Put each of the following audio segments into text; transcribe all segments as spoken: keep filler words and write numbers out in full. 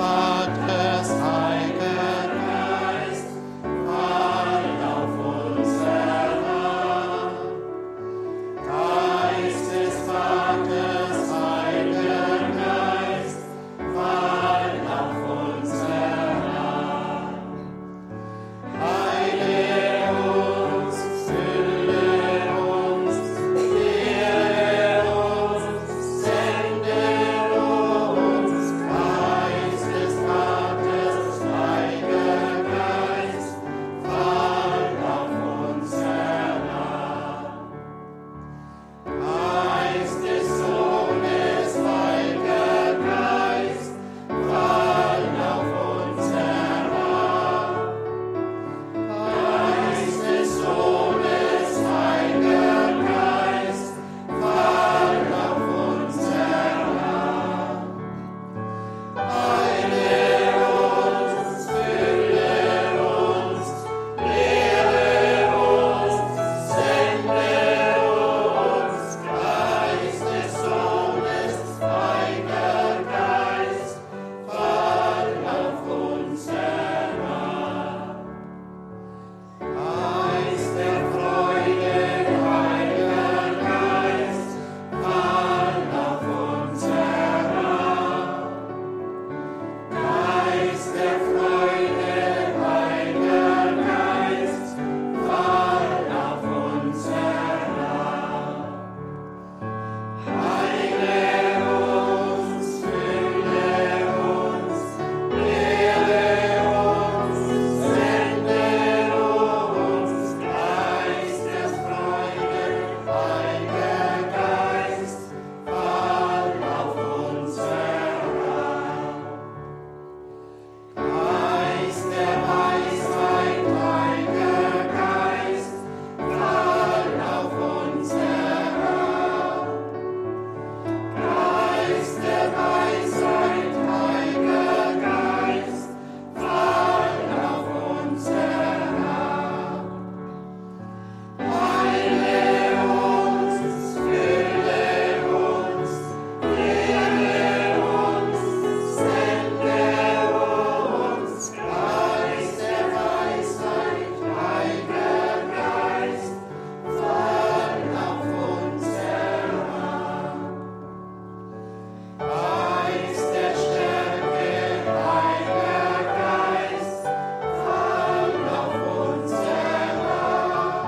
Vaters, Heiliger Geist, fall auf uns herab. Geist des Vaters, Heiliger Geist, fall auf uns herab. Heile uns, fülle uns, lehre uns, sende uns, Geist des Vaters, Heiliger Geist, fall auf uns herab. Geist des Sohnes, Heiliger Geist, fall auf uns herab. Geist des Sohnes, Heiliger Geist, fall auf uns herab. Heile uns, fülle uns, lehre uns, sende uns, Geist des Sohnes, Heiliger Geist, fall auf uns herab. Geist der Freude, Heiliger Geist, fall auf uns herab. Geist der Freude, Heiliger Geist, fall auf uns herab. Heile uns, fülle uns, lehre uns, sende uns, Geist der Freude, Heiliger Geist, fall auf uns herab. Geist der Weisheit, Heiliger Geist, fall auf uns herab. Geist der Weisheit, Heiliger Geist, fall auf uns herab. Heile uns, fülle uns, lehre uns, sende uns, Geist der Weisheit, Heiliger Geist, fall auf uns herab. Geist der Stärke, Heiliger Geist, fall auf uns herab.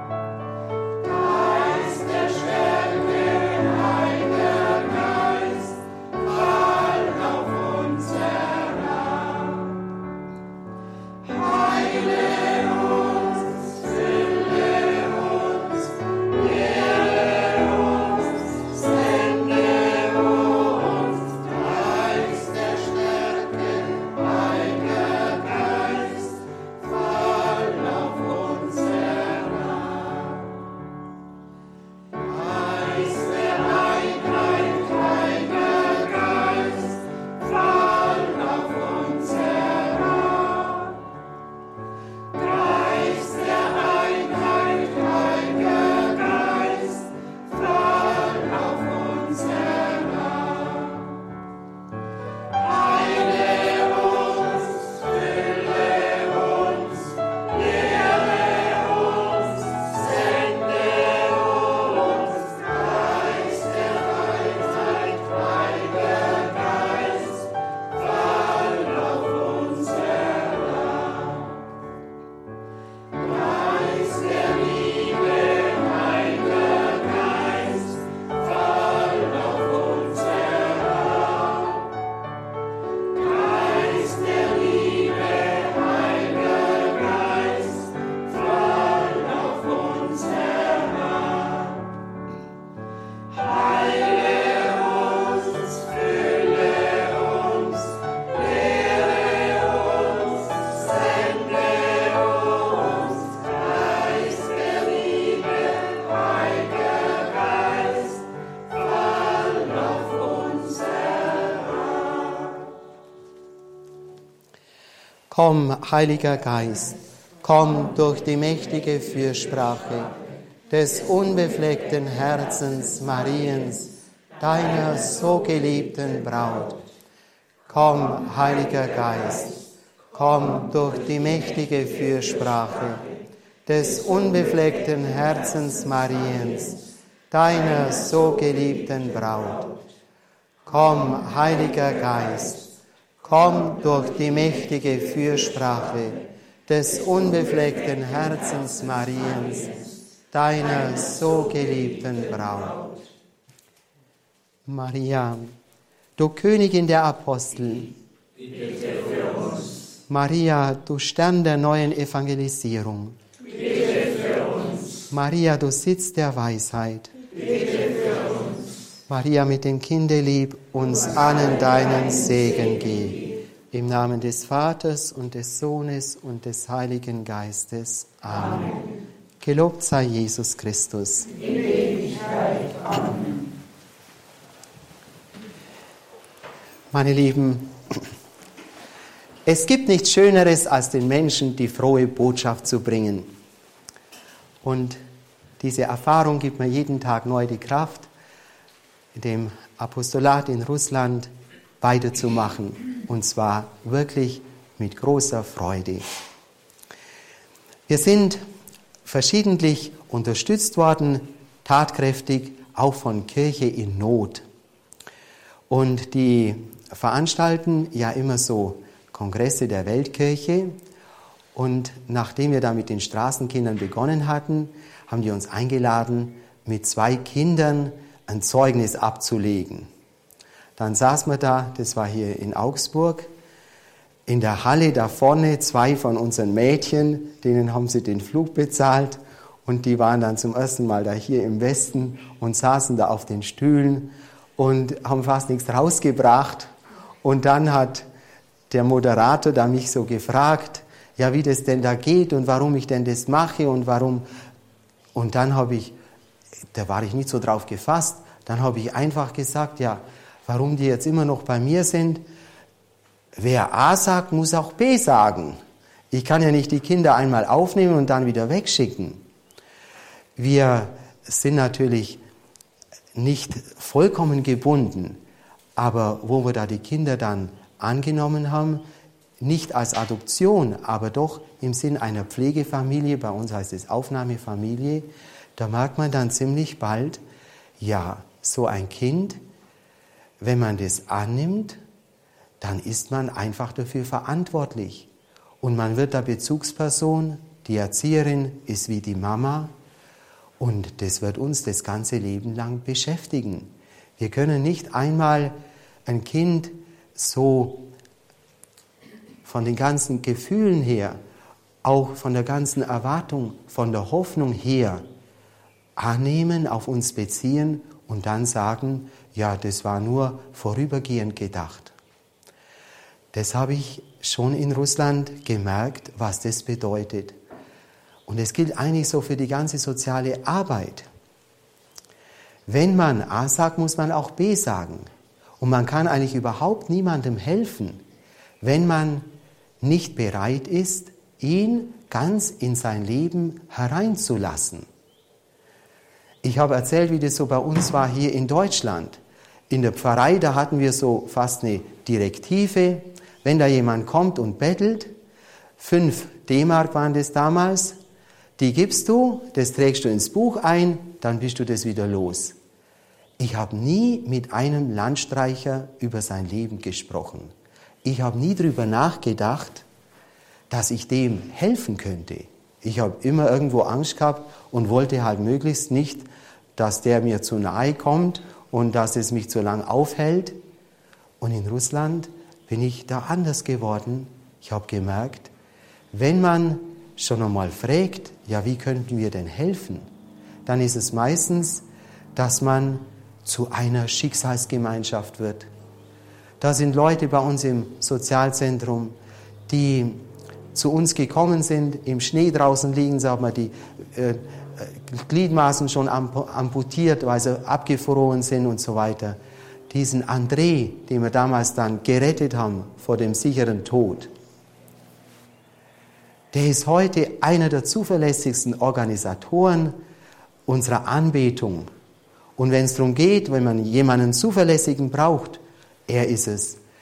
Geist der Stärke, Heiliger Geist, fall auf uns herab. Heile uns, fülle uns, lehre uns, sende uns, Geist der Stärke, Heiliger Geist, fall auf uns herab. Geist der Einheit, Heiliger Geist, fall auf uns herab. Geist der Einheit, Heiliger Geist, fall auf uns herab. Heile uns, fülle uns, lehre uns, sende uns, Geist der Weisheit, Heiliger Geist, fall auf uns herab. Geist der Liebe, Heiliger Geist, fall auf uns herab. Geist der Liebe, Heiliger Geist, fall auf uns herab. Heile uns, fülle uns, lehre uns, sende uns, Geist der Liebe, Heiliger Geist, fall auf uns herab. Komm, Heiliger Geist, komm durch die mächtige Fürsprache des unbefleckten Herzens Mariens, deiner so geliebten Braut. Komm, Heiliger Geist, komm durch die mächtige Fürsprache des unbefleckten Herzens Mariens, deiner so geliebten Braut. Komm, Heiliger Geist, komm durch die mächtige Fürsprache des unbefleckten Herzens Mariens, deiner so geliebten Braut. Maria, du Königin der Apostel, bitte für uns. Maria, du Stern der neuen Evangelisierung, bitte für uns. Maria, du Sitz der Weisheit, bitte für uns. Maria, mit dem Kinde lieb, uns allen deinen Segen gib. Im Namen des Vaters und des Sohnes und des Heiligen Geistes. Amen. Amen. Gelobt sei Jesus Christus. In Ewigkeit. Amen. Meine Lieben, es gibt nichts Schöneres, als den Menschen die frohe Botschaft zu bringen. Und diese Erfahrung gibt mir jeden Tag neu die Kraft, dem Apostolat in Russland weiterzumachen. Und zwar wirklich mit großer Freude. Wir sind verschiedentlich unterstützt worden, tatkräftig, auch von Kirche in Not. Und die veranstalten ja immer so Kongresse der Weltkirche. Und nachdem wir da mit den Straßenkindern begonnen hatten, haben die uns eingeladen, mit zwei Kindern ein Zeugnis abzulegen. Dann saßen wir da, das war hier in Augsburg, in der Halle da vorne, zwei von unseren Mädchen, denen haben sie den Flug bezahlt. Und die waren dann zum ersten Mal da hier im Westen und saßen da auf den Stühlen und haben fast nichts rausgebracht. Und dann hat der Moderator da mich so gefragt, ja, wie das denn da geht und warum ich denn das mache und warum. Und dann habe ich, da war ich nicht so drauf gefasst, dann habe ich einfach gesagt, ja, warum die jetzt immer noch bei mir sind. Wer A sagt, muss auch B sagen. Ich kann ja nicht die Kinder einmal aufnehmen und dann wieder wegschicken. Wir sind natürlich nicht vollkommen gebunden, aber wo wir da die Kinder dann angenommen haben, nicht als Adoption, aber doch im Sinn einer Pflegefamilie, bei uns heißt es Aufnahmefamilie, da merkt man dann ziemlich bald, ja, so ein Kind, wenn man das annimmt, dann ist man einfach dafür verantwortlich. Und man wird da Bezugsperson, die Erzieherin ist wie die Mama und das wird uns das ganze Leben lang beschäftigen. Wir können nicht einmal ein Kind so von den ganzen Gefühlen her, auch von der ganzen Erwartung, von der Hoffnung her annehmen, auf uns beziehen und dann sagen, ja, das war nur vorübergehend gedacht. Das habe ich schon in Russland gemerkt, was das bedeutet. Und es gilt eigentlich so für die ganze soziale Arbeit. Wenn man A sagt, muss man auch B sagen. Und man kann eigentlich überhaupt niemandem helfen, wenn man nicht bereit ist, ihn ganz in sein Leben hereinzulassen. Ich habe erzählt, wie das so bei uns war hier in Deutschland. In der Pfarrei, da hatten wir so fast eine Direktive. Wenn da jemand kommt und bettelt, fünf D-Mark waren das damals, die gibst du, das trägst du ins Buch ein, dann bist du das wieder los. Ich habe nie mit einem Landstreicher über sein Leben gesprochen. Ich habe nie darüber nachgedacht, dass ich dem helfen könnte. Ich habe immer irgendwo Angst gehabt und wollte halt möglichst nicht, dass der mir zu nahe kommt und dass es mich zu lang aufhält. Und in Russland bin ich da anders geworden. Ich habe gemerkt, wenn man schon einmal fragt, ja, wie könnten wir denn helfen, dann ist es meistens, dass man zu einer Schicksalsgemeinschaft wird. Da sind Leute bei uns im Sozialzentrum, die zu uns gekommen sind, im Schnee draußen liegen, sagen wir, die äh, Gliedmaßen schon amputiert, weil sie abgefroren sind und so weiter. Diesen André, den wir damals dann gerettet haben vor dem sicheren Tod, der ist heute einer der zuverlässigsten Organisatoren unserer Anbetung. Und wenn es darum geht, wenn man jemanden Zuverlässigen braucht, er ist es.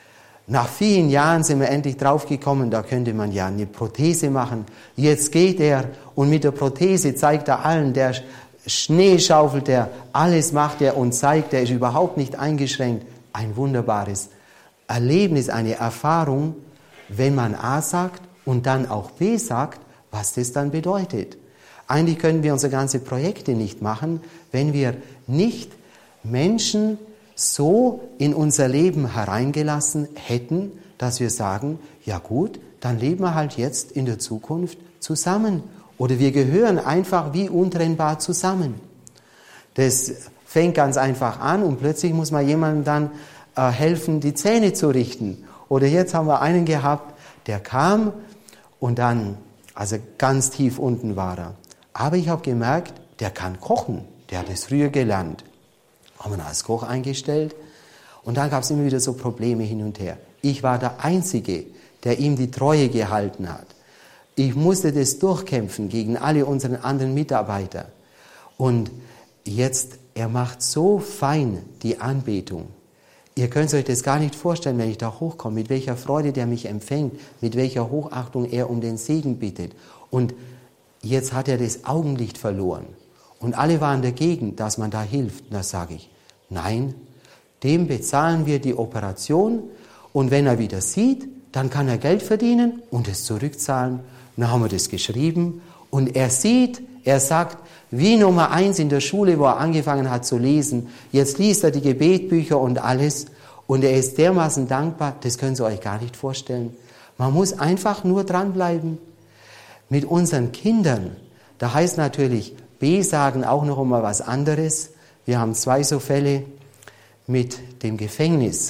Nach vielen Jahren sind wir endlich draufgekommen, da könnte man ja eine Prothese machen. Jetzt geht er und mit der Prothese zeigt er allen, der Schnee schaufelt er, alles macht er und zeigt, er ist überhaupt nicht eingeschränkt. Ein wunderbares Erlebnis, eine Erfahrung, wenn man A sagt und dann auch B sagt, was das dann bedeutet. Eigentlich können wir unsere ganzen Projekte nicht machen, wenn wir nicht Menschen so in unser Leben hereingelassen hätten, dass wir sagen, ja gut, dann leben wir halt jetzt in der Zukunft zusammen. Oder wir gehören einfach wie untrennbar zusammen. Das fängt ganz einfach an und plötzlich muss man jemandem dann äh, helfen, die Zähne zu richten. Oder jetzt haben wir einen gehabt, der kam und dann, also ganz tief unten war er. Aber ich habe gemerkt, der kann kochen, der hat es früher gelernt. Haben wir ihn als Koch eingestellt und dann gab es immer wieder so Probleme hin und her. Ich war der Einzige, der ihm die Treue gehalten hat. Ich musste das durchkämpfen gegen alle unsere anderen Mitarbeiter. Und jetzt, er macht so fein die Anbetung. Ihr könnt euch das gar nicht vorstellen, wenn ich da hochkomme, mit welcher Freude der mich empfängt, mit welcher Hochachtung er um den Segen bittet. Und jetzt hat er das Augenlicht verloren. Und alle waren dagegen, dass man da hilft. Da sage ich, nein, dem bezahlen wir die Operation und wenn er wieder sieht, dann kann er Geld verdienen und es zurückzahlen. Dann haben wir das geschrieben und er sieht, er sagt, wie Nummer eins in der Schule, wo er angefangen hat zu lesen, jetzt liest er die Gebetbücher und alles und er ist dermaßen dankbar, das können Sie euch gar nicht vorstellen. Man muss einfach nur dranbleiben. Mit unseren Kindern, da heißt natürlich, B sagen auch noch einmal was anderes. Wir haben zwei so Fälle mit dem Gefängnis.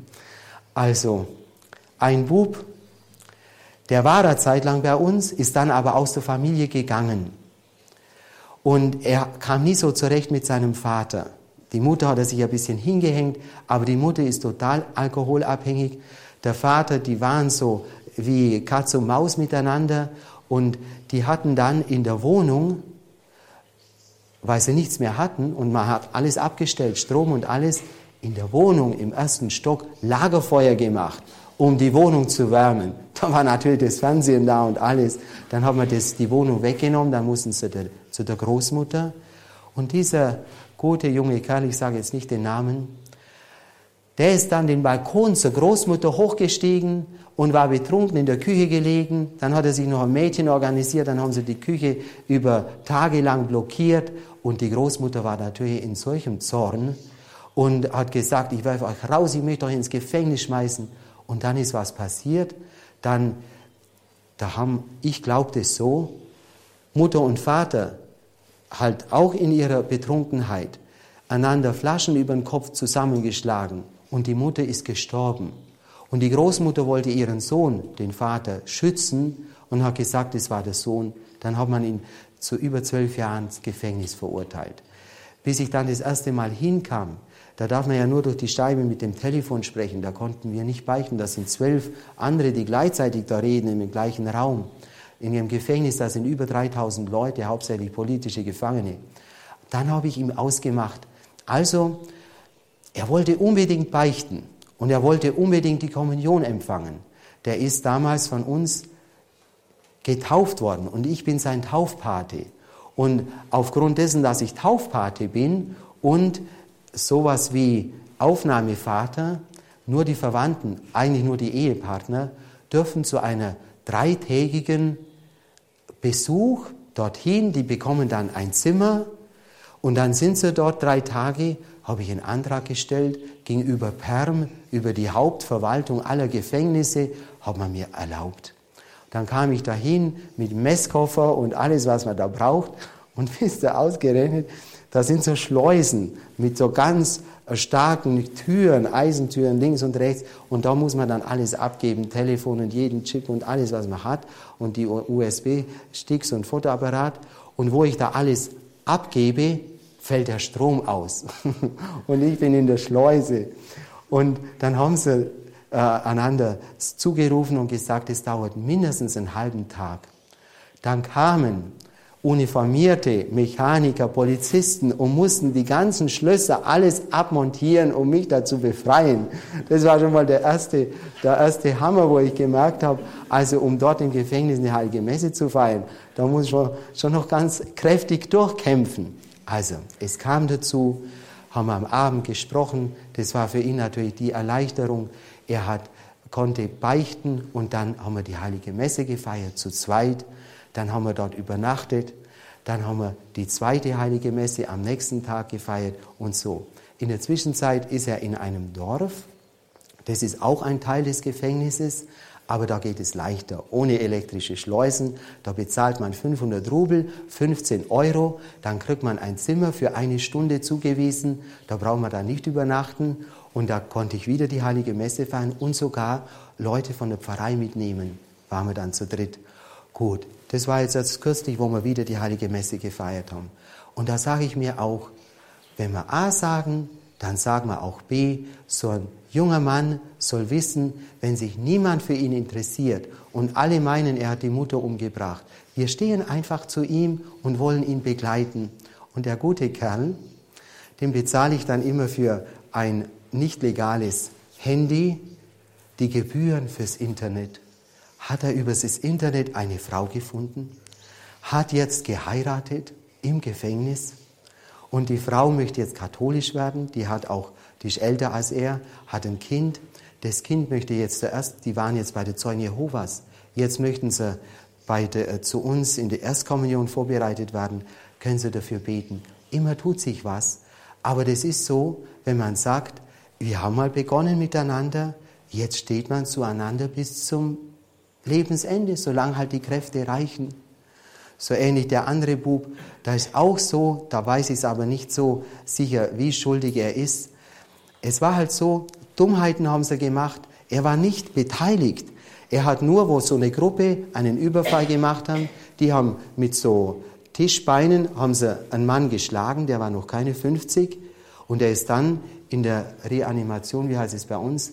Also, ein Bub, der war eine Zeit lang bei uns, ist dann aber aus der Familie gegangen. Und er kam nie so zurecht mit seinem Vater. Die Mutter hat er sich ein bisschen hingehängt, aber die Mutter ist total alkoholabhängig. Der Vater, die waren so wie Katz und Maus miteinander und die hatten dann in der Wohnung, weil sie nichts mehr hatten und man hat alles abgestellt, Strom und alles, in der Wohnung im ersten Stock Lagerfeuer gemacht, um die Wohnung zu wärmen. Da war natürlich das Fernsehen da und alles. Dann haben wir das, die Wohnung weggenommen, dann mussten sie der, zu der Großmutter. Und dieser gute junge Kerl, ich sage jetzt nicht den Namen, der ist dann den Balkon zur Großmutter hochgestiegen und war betrunken in der Küche gelegen. Dann hat er sich noch ein Mädchen organisiert, dann haben sie die Küche über Tage lang blockiert. Und die Großmutter war natürlich in solchem Zorn und hat gesagt, ich werfe euch raus, ich möchte euch ins Gefängnis schmeißen. Und dann ist was passiert. Dann, da haben, ich glaube das so, Mutter und Vater halt auch in ihrer Betrunkenheit einander Flaschen über den Kopf zusammengeschlagen. Und die Mutter ist gestorben. Und die Großmutter wollte ihren Sohn, den Vater, schützen und hat gesagt, es war der Sohn. Dann hat man ihn zu über zwölf Jahren ins Gefängnis verurteilt. Bis ich dann das erste Mal hinkam, da darf man ja nur durch die Scheibe mit dem Telefon sprechen, da konnten wir nicht beichten. Das sind zwölf andere, die gleichzeitig da reden, im gleichen Raum. In ihrem Gefängnis, da sind über dreitausend Leute, hauptsächlich politische Gefangene. Dann habe ich ihm ausgemacht, also, er wollte unbedingt beichten und er wollte unbedingt die Kommunion empfangen. Der ist damals von uns getauft worden und ich bin sein Taufpate. Und aufgrund dessen, dass ich Taufpate bin und sowas wie Aufnahmevater, nur die Verwandten, eigentlich nur die Ehepartner, dürfen zu einer dreitägigen Besuch dorthin, die bekommen dann ein Zimmer und dann sind sie dort drei Tage, habe ich einen Antrag gestellt, gegenüber Perm, über die Hauptverwaltung aller Gefängnisse, hat man mir erlaubt. Dann kam ich dahin mit Messkoffer und alles, was man da braucht. Und wisst ihr, ausgerechnet, da sind so Schleusen mit so ganz starken Türen, Eisentüren links und rechts. Und da muss man dann alles abgeben, Telefon und jeden Chip und alles, was man hat. Und die U S B-Sticks und Fotoapparat. Und wo ich da alles abgebe, fällt der Strom aus. Und ich bin in der Schleuse. Und dann haben sie äh, einander zugerufen und gesagt, es dauert mindestens einen halben Tag. Dann kamen uniformierte Mechaniker, Polizisten und mussten die ganzen Schlösser alles abmontieren, um mich da zu befreien. Das war schon mal der erste, der erste Hammer, wo ich gemerkt habe, also um dort im Gefängnis eine heilige Messe zu feiern, da muss ich schon, schon noch ganz kräftig durchkämpfen. Also, es kam dazu, haben wir am Abend gesprochen, das war für ihn natürlich die Erleichterung. Er hat, konnte beichten und dann haben wir die heilige Messe gefeiert, zu zweit. Dann haben wir dort übernachtet, dann haben wir die zweite heilige Messe am nächsten Tag gefeiert und so. In der Zwischenzeit ist er in einem Dorf, das ist auch ein Teil des Gefängnisses, aber da geht es leichter, ohne elektrische Schleusen. Da bezahlt man fünfhundert Rubel, fünfzehn Euro, dann kriegt man ein Zimmer für eine Stunde zugewiesen, da braucht man da nicht übernachten und da konnte ich wieder die heilige Messe feiern und sogar Leute von der Pfarrei mitnehmen, waren wir dann zu dritt. Gut, das war jetzt, jetzt kürzlich, wo wir wieder die heilige Messe gefeiert haben. Und da sage ich mir auch, wenn wir A sagen, dann sagen wir auch B. So ein junger Mann soll wissen, wenn sich niemand für ihn interessiert und alle meinen, er hat die Mutter umgebracht, wir stehen einfach zu ihm und wollen ihn begleiten. Und der gute Kerl, dem bezahle ich dann immer für ein nicht legales Handy die Gebühren fürs Internet. Hat er übers Internet eine Frau gefunden, hat jetzt geheiratet im Gefängnis und die Frau möchte jetzt katholisch werden, die hat auch, die ist älter als er, hat ein Kind. Das Kind möchte jetzt zuerst, die waren jetzt bei der Zeugen Jehovas, jetzt möchten sie bei der, zu uns in der Erstkommunion vorbereitet werden, können sie dafür beten. Immer tut sich was, aber das ist so, wenn man sagt, wir haben mal begonnen miteinander, jetzt steht man zueinander bis zum Lebensende, solange halt die Kräfte reichen. So ähnlich der andere Bub, da ist auch so, da weiß ich es aber nicht so sicher, wie schuldig er ist. Es war halt so, Dummheiten haben sie gemacht, er war nicht beteiligt. Er hat nur, wo so eine Gruppe einen Überfall gemacht haben, die haben mit so Tischbeinen, haben sie einen Mann geschlagen, der war noch keine fünfzig und er ist dann in der Reanimation, wie heißt es bei uns?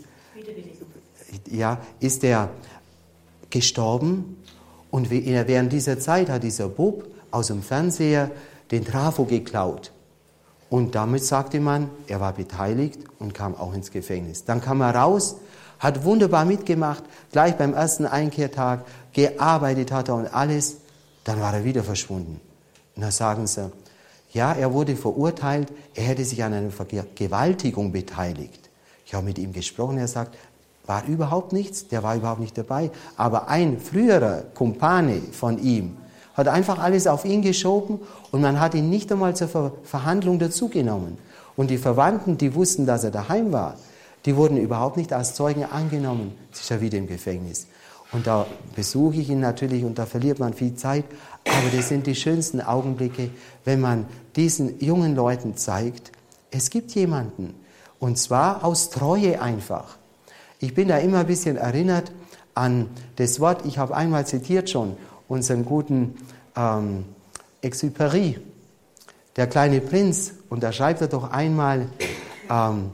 Ja, ist er gestorben und während dieser Zeit hat dieser Bub aus dem Fernseher den Trafo geklaut. Und damit sagte man, er war beteiligt und kam auch ins Gefängnis. Dann kam er raus, hat wunderbar mitgemacht, gleich beim ersten Einkehrtag, gearbeitet hat er und alles, dann war er wieder verschwunden. Und dann sagen sie, ja, er wurde verurteilt, er hätte sich an einer Vergewaltigung beteiligt. Ich habe mit ihm gesprochen, er sagt, war überhaupt nichts, der war überhaupt nicht dabei. Aber ein früherer Kumpane von ihm hat einfach alles auf ihn geschoben und man hat ihn nicht einmal zur Ver- Verhandlung dazugenommen. Und die Verwandten, die wussten, dass er daheim war, die wurden überhaupt nicht als Zeugen angenommen. Jetzt ist er wieder im Gefängnis. Und da besuche ich ihn natürlich und da verliert man viel Zeit. Aber das sind die schönsten Augenblicke, wenn man diesen jungen Leuten zeigt, es gibt jemanden. Und zwar aus Treue einfach. Ich bin da immer ein bisschen erinnert an das Wort, ich habe einmal zitiert schon, unseren guten ähm, Exupéry, der kleine Prinz, und da schreibt er doch einmal, ähm,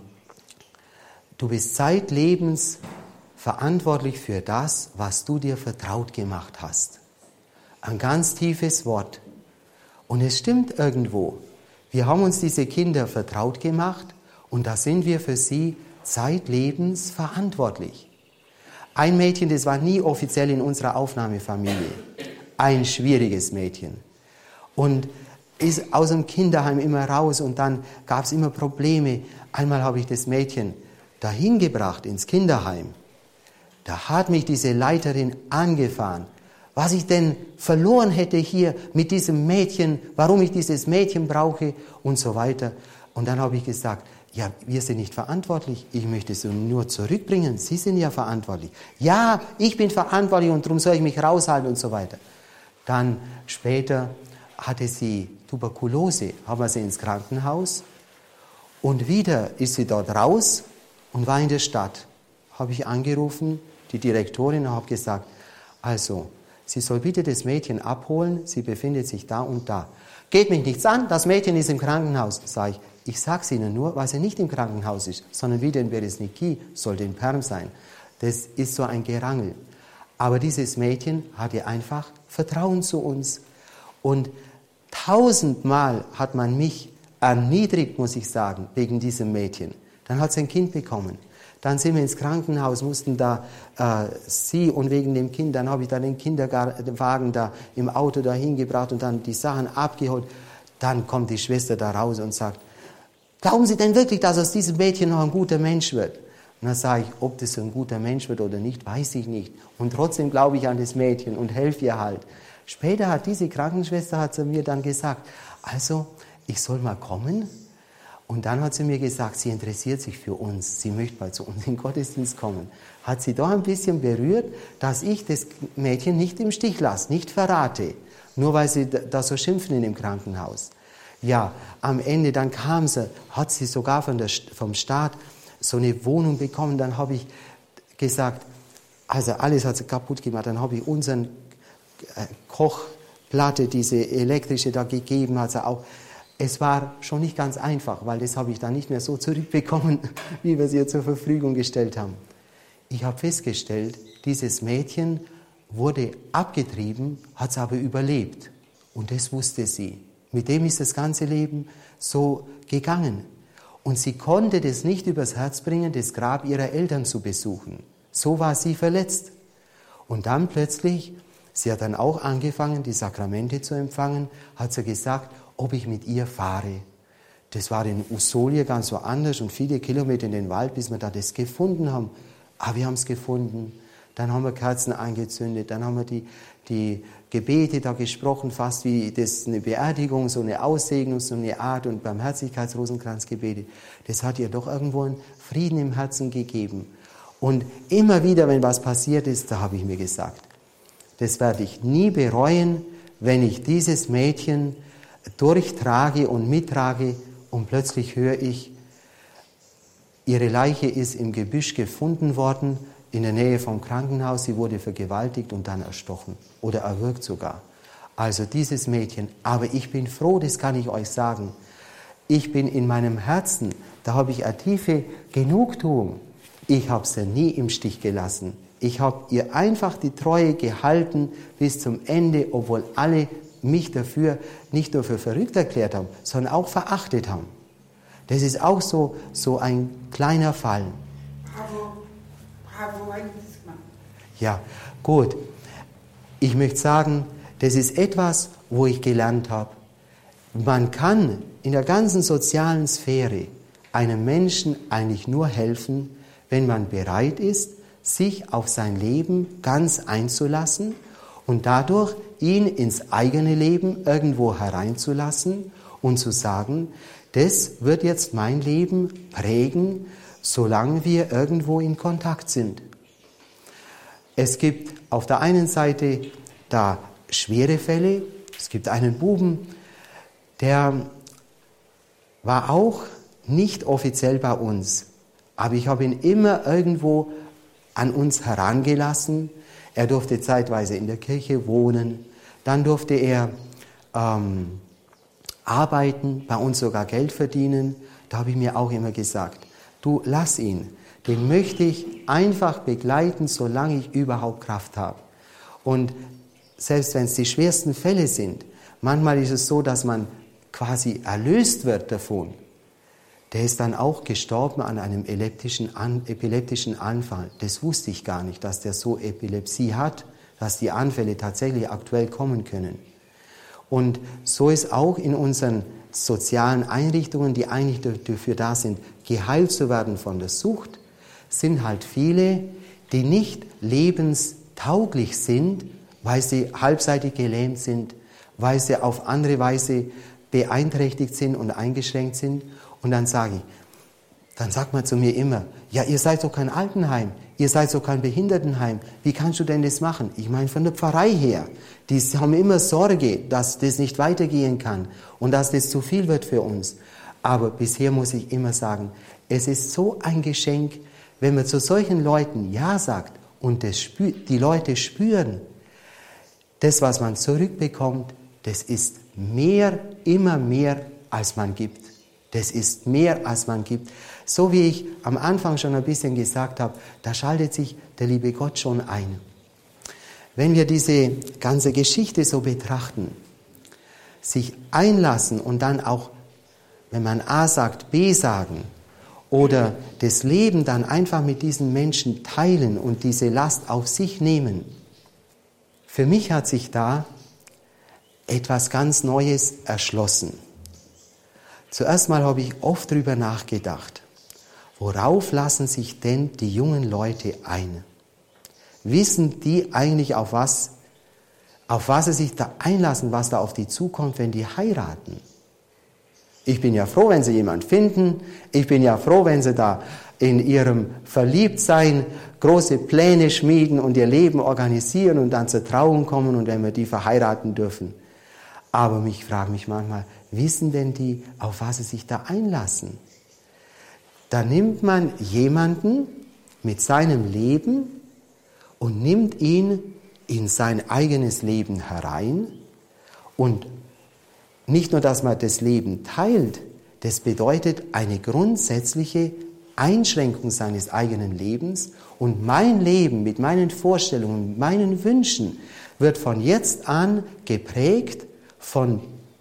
du bist zeitlebens verantwortlich für das, was du dir vertraut gemacht hast. Ein ganz tiefes Wort. Und es stimmt irgendwo. Wir haben uns diese Kinder vertraut gemacht und da sind wir für sie zeitlebens verantwortlich. Ein Mädchen, das war nie offiziell in unserer Aufnahmefamilie. Ein schwieriges Mädchen. Und ist aus dem Kinderheim immer raus und dann gab es immer Probleme. Einmal habe ich das Mädchen dahin gebracht ins Kinderheim. Da hat mich diese Leiterin angefahren, was ich denn verloren hätte hier mit diesem Mädchen, warum ich dieses Mädchen brauche und so weiter. Und dann habe ich gesagt, ja, wir sind nicht verantwortlich, ich möchte sie nur zurückbringen, Sie sind ja verantwortlich. Ja, ich bin verantwortlich und darum soll ich mich raushalten und so weiter. Dann später hatte sie Tuberkulose, haben wir sie ins Krankenhaus und wieder ist sie dort raus und war in der Stadt. Habe ich angerufen, die Direktorin, und habe gesagt, also, sie soll bitte das Mädchen abholen, sie befindet sich da und da. Geht mich nichts an, das Mädchen ist im Krankenhaus, sage ich. Ich sage es Ihnen nur, weil sie nicht im Krankenhaus ist, sondern wieder in Beresniki, sollte in Perm sein. Das ist so ein Gerangel. Aber dieses Mädchen hatte einfach Vertrauen zu uns. Und tausendmal hat man mich erniedrigt, muss ich sagen, wegen diesem Mädchen. Dann hat sie ein Kind bekommen. Dann sind wir ins Krankenhaus, mussten da äh, sie und wegen dem Kind, dann habe ich dann den Kinderwagen da im Auto dahin gebracht und dann die Sachen abgeholt. Dann kommt die Schwester da raus und sagt, glauben Sie denn wirklich, dass aus diesem Mädchen noch ein guter Mensch wird? Und dann sage ich, ob das so ein guter Mensch wird oder nicht, weiß ich nicht. Und trotzdem glaube ich an das Mädchen und helfe ihr halt. Später hat diese Krankenschwester hat sie mir dann gesagt, also ich soll mal kommen. Und dann hat sie mir gesagt, sie interessiert sich für uns, sie möchte mal zu uns in den Gottesdienst kommen. Hat sie doch ein bisschen berührt, dass ich das Mädchen nicht im Stich lasse, nicht verrate, nur weil sie da so schimpfen in dem Krankenhaus. Ja, am Ende, dann kam sie, hat sie sogar von der, vom Staat so eine Wohnung bekommen. Dann habe ich gesagt, also alles hat sie kaputt gemacht. Dann habe ich unseren Kochplatte, diese elektrische da gegeben, hat sie auch. Es war schon nicht ganz einfach, weil das habe ich dann nicht mehr so zurückbekommen, wie wir es ihr zur Verfügung gestellt haben. Ich habe festgestellt, dieses Mädchen wurde abgetrieben, hat es aber überlebt. Und das wusste sie. Mit dem ist das ganze Leben so gegangen. Und sie konnte das nicht übers Herz bringen, das Grab ihrer Eltern zu besuchen. So war sie verletzt. Und dann plötzlich, sie hat dann auch angefangen, die Sakramente zu empfangen, hat sie gesagt, ob ich mit ihr fahre. Das war in Usolia ganz so anders und viele Kilometer in den Wald, bis wir da das gefunden haben. Aber wir haben es gefunden. Dann haben wir Kerzen angezündet, dann haben wir die, die Gebete da gesprochen, fast wie das eine Beerdigung, so eine Aussegnung, so eine Art und Barmherzigkeits-Rosenkranzgebete. Das hat ihr doch irgendwo einen Frieden im Herzen gegeben. Und immer wieder, wenn was passiert ist, da habe ich mir gesagt, das werde ich nie bereuen, wenn ich dieses Mädchen durchtrage und mittrage und plötzlich höre ich, ihre Leiche ist im Gebüsch gefunden worden, in der Nähe vom Krankenhaus, sie wurde vergewaltigt und dann erstochen oder erwürgt sogar. Also dieses Mädchen, aber ich bin froh, das kann ich euch sagen, ich bin in meinem Herzen, da habe ich eine tiefe Genugtuung, ich habe sie nie im Stich gelassen. Ich habe ihr einfach die Treue gehalten bis zum Ende, obwohl alle mich dafür nicht nur für verrückt erklärt haben, sondern auch verachtet haben. Das ist auch so, so ein kleiner Fall. Bravo, bravo, ein Mann. Ja, gut. Ich möchte sagen, das ist etwas, wo ich gelernt habe. Man kann in der ganzen sozialen Sphäre einem Menschen eigentlich nur helfen, wenn man bereit ist, sich auf sein Leben ganz einzulassen und dadurch ihn ins eigene Leben irgendwo hereinzulassen und zu sagen, das wird jetzt mein Leben prägen, solange wir irgendwo in Kontakt sind. Es gibt auf der einen Seite da schwere Fälle. Es gibt einen Buben, der war auch nicht offiziell bei uns, aber ich habe ihn immer irgendwo an uns herangelassen. Er durfte zeitweise in der Kirche wohnen, dann durfte er ähm, arbeiten, bei uns sogar Geld verdienen. Da habe ich mir auch immer gesagt, du lass ihn, den möchte ich einfach begleiten, solange ich überhaupt Kraft habe. Und selbst wenn es die schwersten Fälle sind, manchmal ist es so, dass man quasi erlöst wird davon. Der ist dann auch gestorben an einem epileptischen, an, epileptischen Anfall. Das wusste ich gar nicht, dass der so Epilepsie hat, dass die Anfälle tatsächlich aktuell kommen können. Und so ist auch in unseren sozialen Einrichtungen, die eigentlich dafür da sind, geheilt zu werden von der Sucht, sind halt viele, die nicht lebenstauglich sind, weil sie halbseitig gelähmt sind, weil sie auf andere Weise beeinträchtigt sind und eingeschränkt sind. Und dann sage ich, dann sagt man zu mir immer, ja, ihr seid doch kein Altenheim, ihr seid doch kein Behindertenheim, wie kannst du denn das machen? Ich meine, von der Pfarrei her, die haben immer Sorge, dass das nicht weitergehen kann und dass das zu viel wird für uns. Aber bisher muss ich immer sagen, es ist so ein Geschenk, wenn man zu solchen Leuten Ja sagt und das spür, die Leute spüren, das, was man zurückbekommt, das ist mehr, immer mehr, als man gibt. Das ist mehr, als man gibt. So wie ich am Anfang schon ein bisschen gesagt habe, da schaltet sich der liebe Gott schon ein. Wenn wir diese ganze Geschichte so betrachten, sich einlassen und dann auch, wenn man A sagt, B sagen oder das Leben dann einfach mit diesen Menschen teilen und diese Last auf sich nehmen. Für mich hat sich da etwas ganz Neues erschlossen. Zuerst mal habe ich oft darüber nachgedacht, worauf lassen sich denn die jungen Leute ein? Wissen die eigentlich, auf was, auf was sie sich da einlassen, was da auf die zukommt, wenn die heiraten? Ich bin ja froh, wenn sie jemanden finden. Ich bin ja froh, wenn sie da in ihrem Verliebtsein große Pläne schmieden und ihr Leben organisieren und dann zur Trauung kommen und wenn wir die verheiraten dürfen. Aber ich frage mich manchmal, wissen denn die, auf was sie sich da einlassen? Da nimmt man jemanden mit seinem Leben und nimmt ihn in sein eigenes Leben herein. Und nicht nur, dass man das Leben teilt, das bedeutet eine grundsätzliche Einschränkung seines eigenen Lebens. Und mein Leben mit meinen Vorstellungen, mit meinen Wünschen wird von jetzt an geprägt von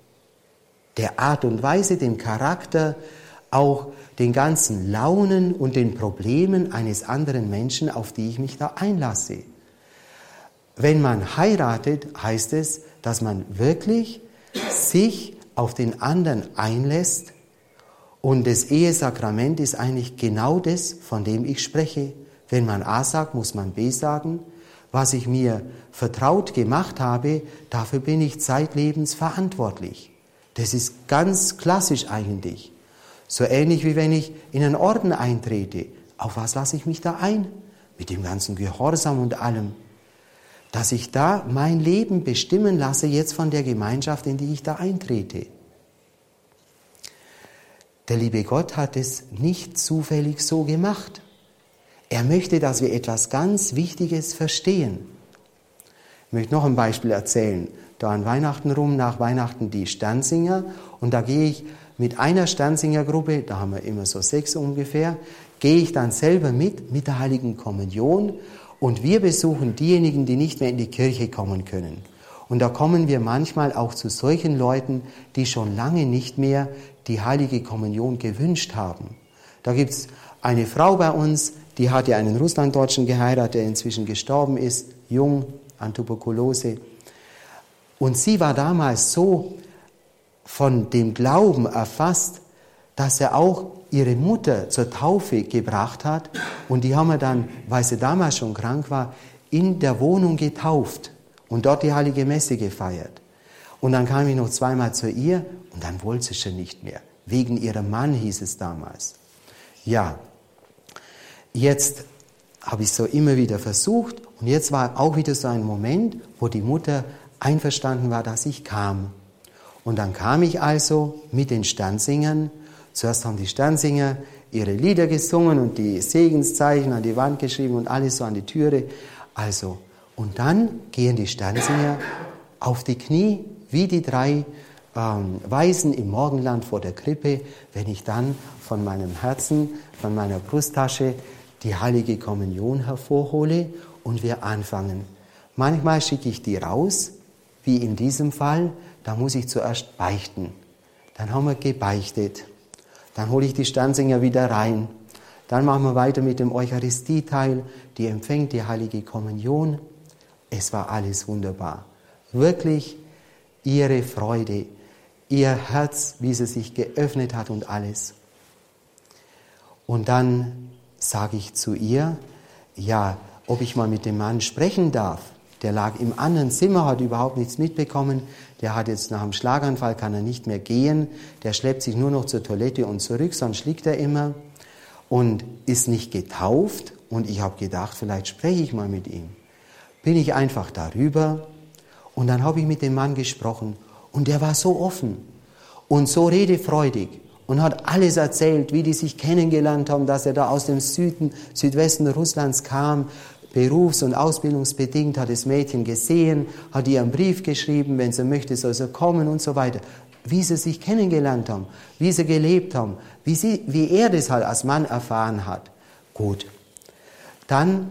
der Art und Weise, dem Charakter, auch den ganzen Launen und den Problemen eines anderen Menschen, auf die ich mich da einlasse. Wenn man heiratet, heißt es, dass man wirklich sich auf den anderen einlässt und das Ehesakrament ist eigentlich genau das, von dem ich spreche. Wenn man A sagt, muss man B sagen. Was ich mir vertraut gemacht habe, dafür bin ich zeitlebens verantwortlich. Das ist ganz klassisch eigentlich. So ähnlich wie wenn ich in einen Orden eintrete. Auf was lasse ich mich da ein? Mit dem ganzen Gehorsam und allem. Dass ich da mein Leben bestimmen lasse jetzt von der Gemeinschaft, in die ich da eintrete. Der liebe Gott hat es nicht zufällig so gemacht. Er möchte, dass wir etwas ganz Wichtiges verstehen. Ich möchte noch ein Beispiel erzählen. Da an Weihnachten rum, nach Weihnachten die Sternsinger. Und da gehe ich mit einer Sternsingergruppe, da haben wir immer so sechs ungefähr, gehe ich dann selber mit, mit der Heiligen Kommunion. Und wir besuchen diejenigen, die nicht mehr in die Kirche kommen können. Und da kommen wir manchmal auch zu solchen Leuten, die schon lange nicht mehr die Heilige Kommunion gewünscht haben. Da gibt es eine Frau bei uns, die hatte einen Russlanddeutschen geheiratet, der inzwischen gestorben ist, jung, an Tuberkulose. Und sie war damals so von dem Glauben erfasst, dass er auch ihre Mutter zur Taufe gebracht hat. Und die haben wir dann, weil sie damals schon krank war, in der Wohnung getauft und dort die Heilige Messe gefeiert. Und dann kam ich noch zweimal zu ihr und dann wollte sie schon nicht mehr. Wegen ihrem Mann hieß es damals. Ja, jetzt habe ich so immer wieder versucht und jetzt war auch wieder so ein Moment, wo die Mutter einverstanden war, dass ich kam. Und dann kam ich also mit den Sternsingern. Zuerst haben die Sternsinger ihre Lieder gesungen und die Segenszeichen an die Wand geschrieben und alles so an die Türe. Also, und dann gehen die Sternsinger auf die Knie, wie die drei ähm, Weisen im Morgenland vor der Krippe, wenn ich dann von meinem Herzen, von meiner Brusttasche die Heilige Kommunion hervorhole und wir anfangen. Manchmal schicke ich die raus, wie in diesem Fall, da muss ich zuerst beichten. Dann haben wir gebeichtet. Dann hole ich die Sternsinger wieder rein. Dann machen wir weiter mit dem Eucharistieteil. Die empfängt die Heilige Kommunion. Es war alles wunderbar. Wirklich ihre Freude, ihr Herz, wie sie sich geöffnet hat und alles. Und dann sage ich zu ihr, ja, ob ich mal mit dem Mann sprechen darf. Der lag im anderen Zimmer, hat überhaupt nichts mitbekommen. Der hat jetzt nach dem Schlaganfall, kann er nicht mehr gehen. Der schleppt sich nur noch zur Toilette und zurück, sonst liegt er immer und ist nicht getauft. Und ich habe gedacht, vielleicht spreche ich mal mit ihm. Bin ich einfach darüber und dann habe ich mit dem Mann gesprochen. Und der war so offen und so redefreudig und hat alles erzählt, wie die sich kennengelernt haben, dass er da aus dem Süden, Südwesten Russlands kam, berufs- und ausbildungsbedingt, hat das Mädchen gesehen, hat ihr einen Brief geschrieben, wenn sie möchte, soll sie kommen und so weiter. Wie sie sich kennengelernt haben, wie sie gelebt haben, wie, sie, wie er das halt als Mann erfahren hat. Gut, dann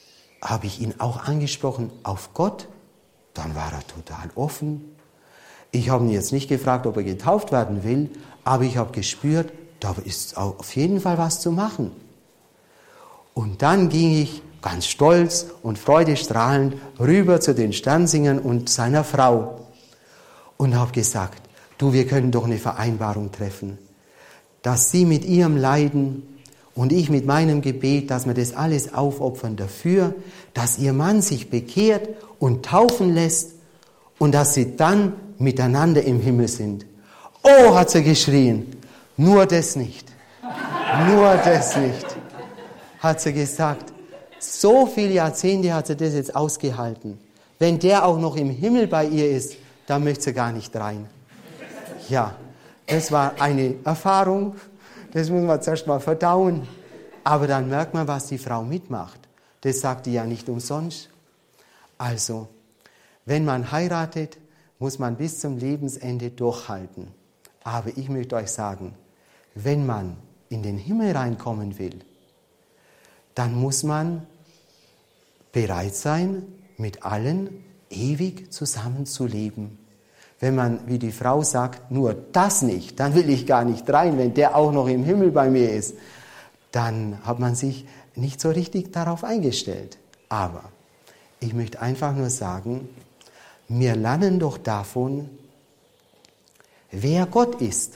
habe ich ihn auch angesprochen auf Gott, dann war er total offen. Ich habe ihn jetzt nicht gefragt, ob er getauft werden will, aber ich habe gespürt, da ist auf jeden Fall was zu machen. Und dann ging ich ganz stolz und freudestrahlend rüber zu den Sternsingern und seiner Frau und habe gesagt, du, wir können doch eine Vereinbarung treffen, dass sie mit ihrem Leiden und ich mit meinem Gebet, dass wir das alles aufopfern dafür, dass ihr Mann sich bekehrt und taufen lässt und dass sie dann miteinander im Himmel sind. Oh, hat sie geschrien, nur das nicht, nur das nicht, hat sie gesagt. So viele Jahrzehnte hat sie das jetzt ausgehalten. Wenn der auch noch im Himmel bei ihr ist, dann möchte sie gar nicht rein. Ja, das war eine Erfahrung, das muss man zuerst mal verdauen. Aber dann merkt man, was die Frau mitmacht. Das sagt die ja nicht umsonst. Also, wenn man heiratet, muss man bis zum Lebensende durchhalten. Aber ich möchte euch sagen, wenn man in den Himmel reinkommen will, dann muss man bereit sein, mit allen ewig zusammenzuleben. Wenn man, wie die Frau sagt, nur das nicht, dann will ich gar nicht rein, wenn der auch noch im Himmel bei mir ist, dann hat man sich nicht so richtig darauf eingestellt. Aber ich möchte einfach nur sagen, wir lernen doch davon, wer Gott ist.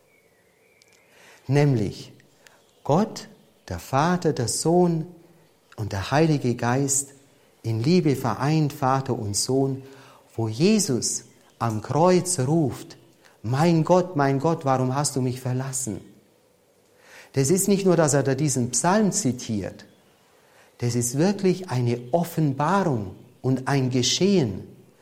Nämlich Gott, der Vater, der Sohn und der Heilige Geist in Liebe vereint, Vater und Sohn, wo Jesus am Kreuz ruft, mein Gott, mein Gott, warum hast du mich verlassen? Das ist nicht nur, dass er da diesen Psalm zitiert, das ist wirklich eine Offenbarung und ein Geschehen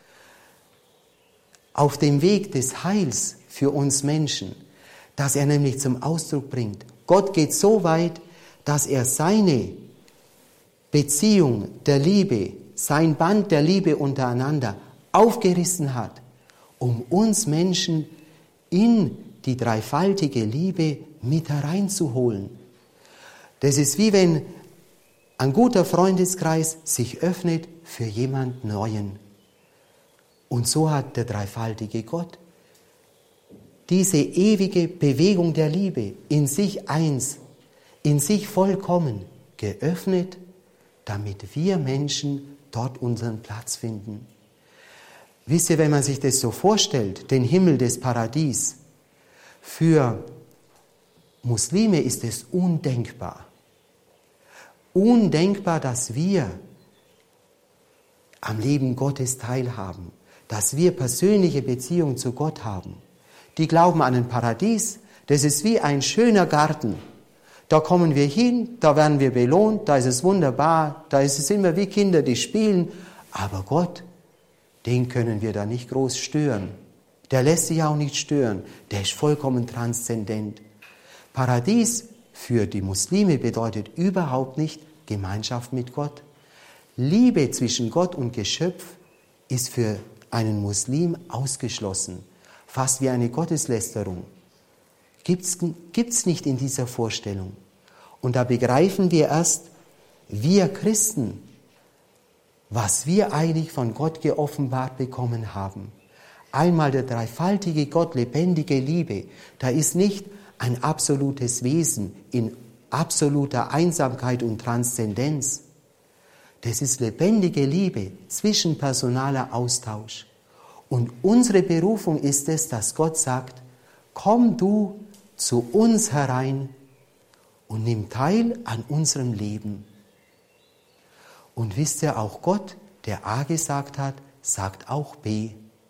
auf dem Weg des Heils für uns Menschen, dass er nämlich zum Ausdruck bringt. Gott geht so weit, dass er seine Beziehung der Liebe, sein Band der Liebe untereinander aufgerissen hat, um uns Menschen in die dreifaltige Liebe mit hereinzuholen. Das ist wie wenn ein guter Freundeskreis sich öffnet für jemand Neuen. Und so hat der dreifaltige Gott diese ewige Bewegung der Liebe in sich eins, in sich vollkommen geöffnet, damit wir Menschen dort unseren Platz finden. Wisst ihr, wenn man sich das so vorstellt, den Himmel des Paradies, für Muslime ist es undenkbar. Undenkbar, dass wir am Leben Gottes teilhaben, dass wir persönliche Beziehung zu Gott haben. Die glauben an ein Paradies, das ist wie ein schöner Garten. Da kommen wir hin, da werden wir belohnt, da ist es wunderbar, da ist es immer wie Kinder, die spielen. Aber Gott, den können wir da nicht groß stören. Der lässt sich auch nicht stören, der ist vollkommen transzendent. Paradies für die Muslime bedeutet überhaupt nicht Gemeinschaft mit Gott. Liebe zwischen Gott und Geschöpf ist für einen Muslim ausgeschlossen, fast wie eine Gotteslästerung. Gibt's, gibt's nicht in dieser Vorstellung. Und da begreifen wir erst, wir Christen, was wir eigentlich von Gott geoffenbart bekommen haben. Einmal der dreifaltige Gott, lebendige Liebe, da ist nicht ein absolutes Wesen in absoluter Einsamkeit und Transzendenz. Das ist lebendige Liebe, zwischenpersonaler Austausch. Und unsere Berufung ist es, dass Gott sagt, komm du zu uns herein und nimm teil an unserem Leben. Und wisst ihr, auch Gott, der A gesagt hat, sagt auch B.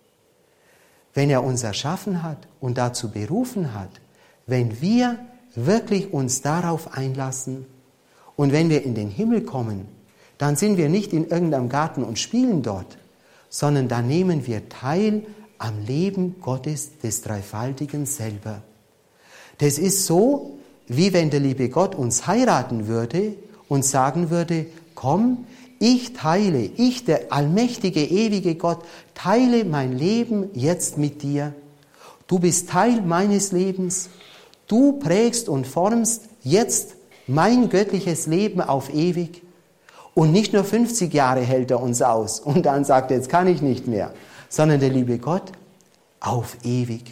Wenn er uns erschaffen hat und dazu berufen hat, wenn wir wirklich uns darauf einlassen und wenn wir in den Himmel kommen, dann sind wir nicht in irgendeinem Garten und spielen dort, sondern dann nehmen wir teil am Leben Gottes des Dreifaltigen selber. Das ist so, wie wenn der liebe Gott uns heiraten würde und sagen würde, komm, ich teile, ich, der allmächtige, ewige Gott, teile mein Leben jetzt mit dir. Du bist Teil meines Lebens. Du prägst und formst jetzt mein göttliches Leben auf ewig. Und nicht nur fünfzig Jahre hält er uns aus und dann sagt er, jetzt kann ich nicht mehr, sondern der liebe Gott auf ewig.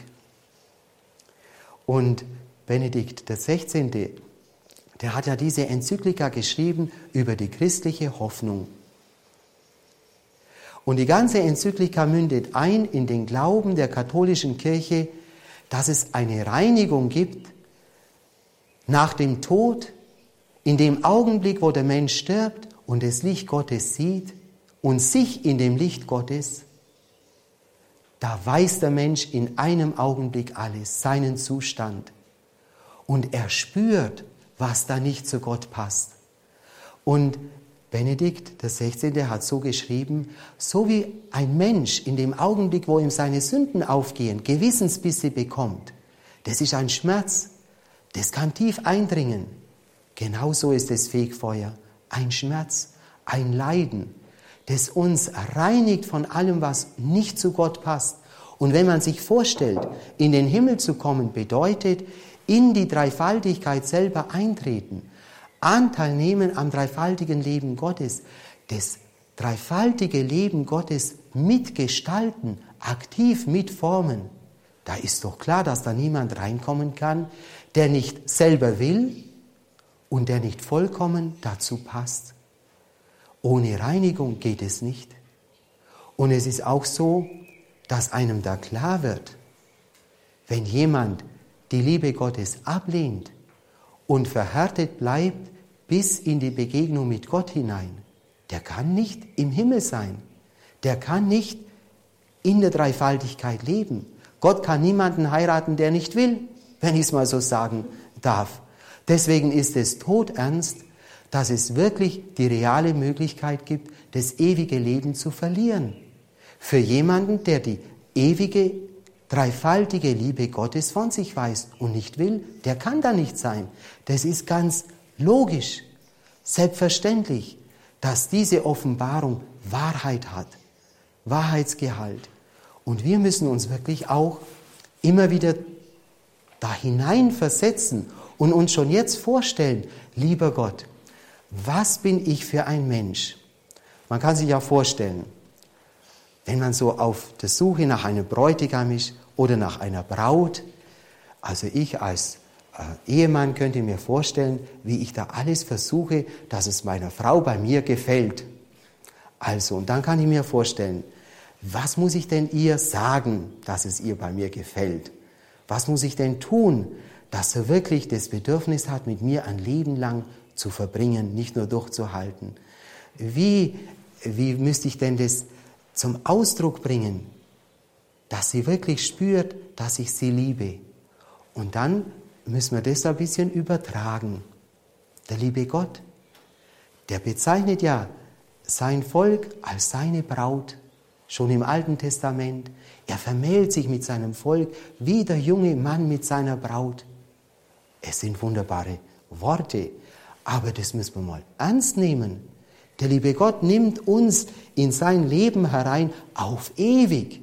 Und Benedikt der Sechzehnte, der hat ja diese Enzyklika geschrieben über die christliche Hoffnung. Und die ganze Enzyklika mündet ein in den Glauben der katholischen Kirche, dass es eine Reinigung gibt nach dem Tod, in dem Augenblick, wo der Mensch stirbt und das Licht Gottes sieht und sich in dem Licht Gottes, da weiß der Mensch in einem Augenblick alles, seinen Zustand. Und er spürt, was da nicht zu Gott passt. Und Benedikt der Sechzehnte hat so geschrieben, so wie ein Mensch in dem Augenblick, wo ihm seine Sünden aufgehen, Gewissensbisse bekommt, das ist ein Schmerz, das kann tief eindringen. Genauso ist das Fegfeuer, ein Schmerz, ein Leiden, das uns reinigt von allem, was nicht zu Gott passt. Und wenn man sich vorstellt, in den Himmel zu kommen, bedeutet, in die Dreifaltigkeit selber eintreten, Anteil nehmen am dreifaltigen Leben Gottes, das dreifaltige Leben Gottes mitgestalten, aktiv mitformen. Da ist doch klar, dass da niemand reinkommen kann, der nicht selber will und der nicht vollkommen dazu passt. Ohne Reinigung geht es nicht. Und es ist auch so, dass einem da klar wird, wenn jemand die Liebe Gottes ablehnt und verhärtet bleibt bis in die Begegnung mit Gott hinein, der kann nicht im Himmel sein. Der kann nicht in der Dreifaltigkeit leben. Gott kann niemanden heiraten, der nicht will, wenn ich es mal so sagen darf. Deswegen ist es todernst, dass es wirklich die reale Möglichkeit gibt, das ewige Leben zu verlieren. Für jemanden, der die ewige, dreifaltige Liebe Gottes von sich weiß und nicht will, der kann da nicht sein. Das ist ganz logisch, selbstverständlich, dass diese Offenbarung Wahrheit hat, Wahrheitsgehalt. Und wir müssen uns wirklich auch immer wieder da hineinversetzen und uns schon jetzt vorstellen, lieber Gott, was bin ich für ein Mensch? Man kann sich ja vorstellen, wenn man so auf der Suche nach einem Bräutigam ist oder nach einer Braut, also ich als äh, Ehemann könnte mir vorstellen, wie ich da alles versuche, dass es meiner Frau bei mir gefällt. Also, und dann kann ich mir vorstellen, was muss ich denn ihr sagen, dass es ihr bei mir gefällt? Was muss ich denn tun, dass sie wirklich das Bedürfnis hat, mit mir ein Leben lang zu verbringen, nicht nur durchzuhalten? Wie, wie müsste ich denn das zum Ausdruck bringen, dass sie wirklich spürt, dass ich sie liebe? Und dann müssen wir das ein bisschen übertragen. Der liebe Gott, der bezeichnet ja sein Volk als seine Braut, schon im Alten Testament. Er vermählt sich mit seinem Volk wie der junge Mann mit seiner Braut. Es sind wunderbare Worte, aber das müssen wir mal ernst nehmen. Der liebe Gott nimmt uns in sein Leben herein auf ewig.